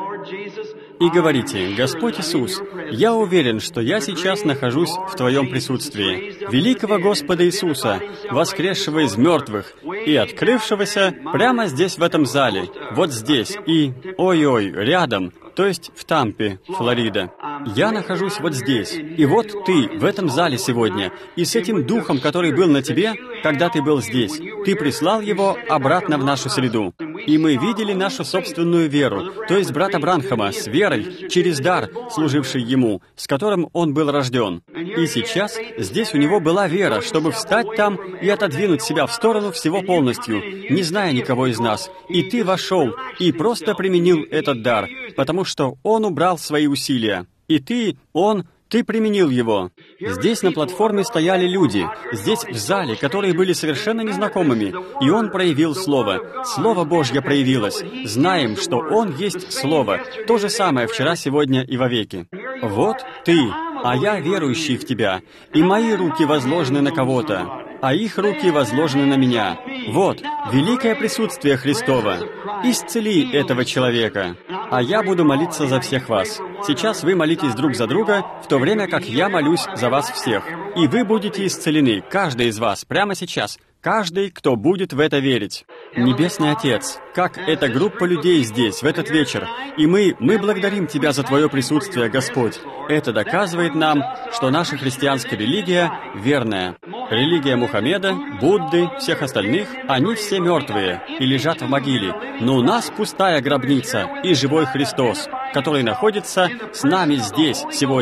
И говорите: «Господь Иисус, я уверен, что я сейчас нахожусь в Твоем присутствии. Великого Господа Иисуса, воскресшего из мертвых и открывшегося прямо здесь, в этом зале, вот здесь и, ой-ой, рядом, то есть в Тампе, Флорида. Я нахожусь вот здесь, и вот Ты в этом зале сегодня, и с этим духом, который был на Тебе, когда Ты был здесь, Ты прислал его обратно в нашу среду. И мы видели нашу собственную веру, то есть брата Бранхама, с верой, через дар, служивший ему, с которым он был рожден. И сейчас здесь у него была вера, чтобы встать там и отодвинуть себя в сторону всего полностью, не зная никого из нас. И ты вошел и просто применил этот дар, потому что он убрал свои усилия. И ты, он... Ты применил его. Здесь на платформе стояли люди, здесь в зале, которые были совершенно незнакомыми, и Он проявил Слово. Слово Божье проявилось. Знаем, что Он есть Слово. То же самое вчера, сегодня и вовеки. Вот ты, а я верующий в Тебя, и мои руки возложены на кого-то, а их руки возложены на меня. Вот, великое присутствие Христово. Исцели этого человека. А я буду молиться за всех вас. Сейчас вы молитесь друг за друга, в то время как я молюсь за вас всех. И вы будете исцелены, каждый из вас, прямо сейчас. Каждый, кто будет в это верить. Небесный Отец, как эта группа людей здесь, в этот вечер, и мы, мы благодарим Тебя за Твое присутствие, Господь. Это доказывает нам, что наша христианская религия верная. Религия Мухаммеда, Будды, всех остальных, они все мертвые и лежат в могиле. Но у нас пустая гробница и живой Христос, который находится с нами здесь, сегодня.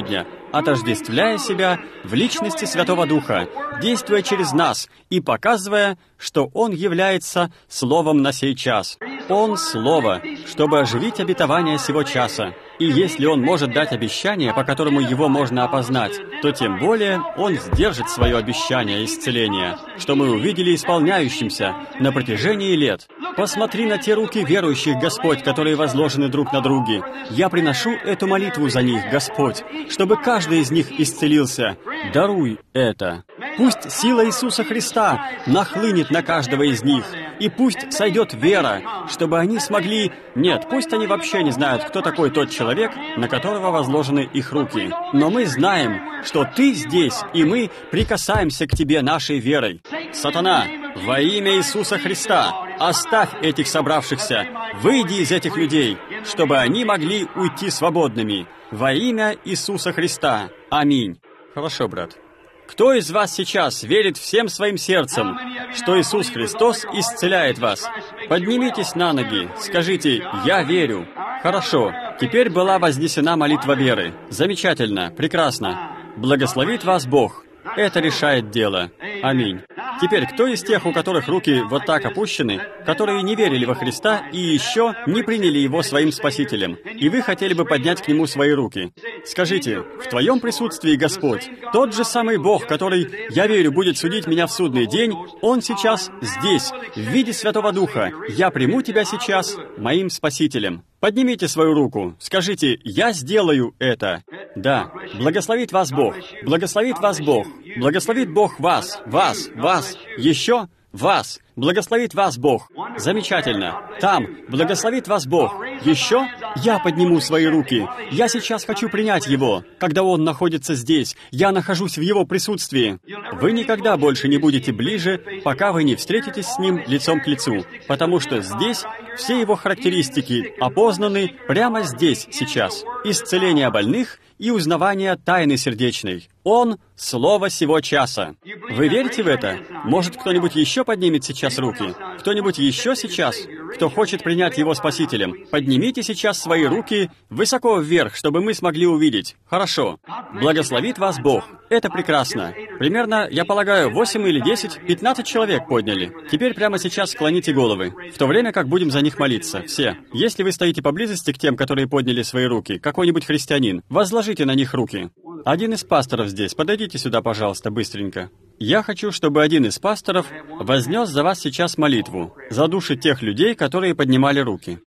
отождествляя себя в личности Святого Духа, действуя через нас и показывая, что Он является Словом на сей час. Он — Слово, чтобы оживить обетование сего часа. И если Он может дать обещание, по которому Его можно опознать, то тем более Он сдержит свое обещание исцеления, что мы увидели исполняющимся на протяжении лет. Посмотри на те руки верующих, Господь, которые возложены друг на друге. Я приношу эту молитву за них, Господь, чтобы каждый из них исцелился. Даруй это. Пусть сила Иисуса Христа нахлынет на каждого из них, и пусть сойдет вера, чтобы они смогли... Нет, пусть они вообще не знают, кто такой тот человек, на которого возложены их руки. Но мы знаем, что Ты здесь, и мы прикасаемся к Тебе нашей верой. Сатана, во имя Иисуса Христа, оставь этих собравшихся, выйди из этих людей, чтобы они могли уйти свободными. Во имя Иисуса Христа. Аминь. Хорошо, брат. Кто из вас сейчас верит всем своим сердцем, что Иисус Христос исцеляет вас? Поднимитесь на ноги, скажите «Я верю». Хорошо, теперь была вознесена молитва веры. Замечательно, прекрасно. Благословит вас Бог. Это решает дело. Аминь. Теперь, кто из тех, у которых руки вот так опущены, которые не верили во Христа и еще не приняли Его своим Спасителем, и вы хотели бы поднять к Нему свои руки? Скажите, в Твоем присутствии, Господь, тот же самый Бог, который, я верю, будет судить меня в судный день, Он сейчас здесь, в виде Святого Духа. Я приму Тебя сейчас моим Спасителем. Поднимите свою руку, скажите «Я сделаю это». Да, благословит вас Бог, благословит вас Бог, благословит Бог вас, вас, вас, еще вас, благословит вас Бог. Замечательно. Там, благословит вас Бог. Еще я подниму свои руки. Я сейчас хочу принять Его. Когда Он находится здесь, я нахожусь в Его присутствии. Вы никогда больше не будете ближе, пока вы не встретитесь с Ним лицом к лицу, потому что здесь все Его характеристики опознаны прямо здесь, сейчас. Исцеление больных и узнавание тайны сердечной. Он — Слово сего часа. Вы верите в это? Может, кто-нибудь еще поднимет сейчас руки? Кто-нибудь еще сейчас? Кто хочет принять Его Спасителем? Поднимите сейчас свои руки высоко вверх, чтобы мы смогли увидеть. Хорошо. Благословит вас Бог. Это прекрасно. Примерно, я полагаю, восемь или десять, пятнадцать человек подняли. Теперь прямо сейчас склоните головы, в то время как будем за них молиться. Все. Если вы стоите поблизости к тем, которые подняли свои руки, какой-нибудь христианин, возложите на них руки. Один из пасторов здесь. Подойдите сюда, пожалуйста, быстренько. Я хочу, чтобы один из пасторов вознес за вас сейчас молитву, за души тех людей, которые поднимали руки.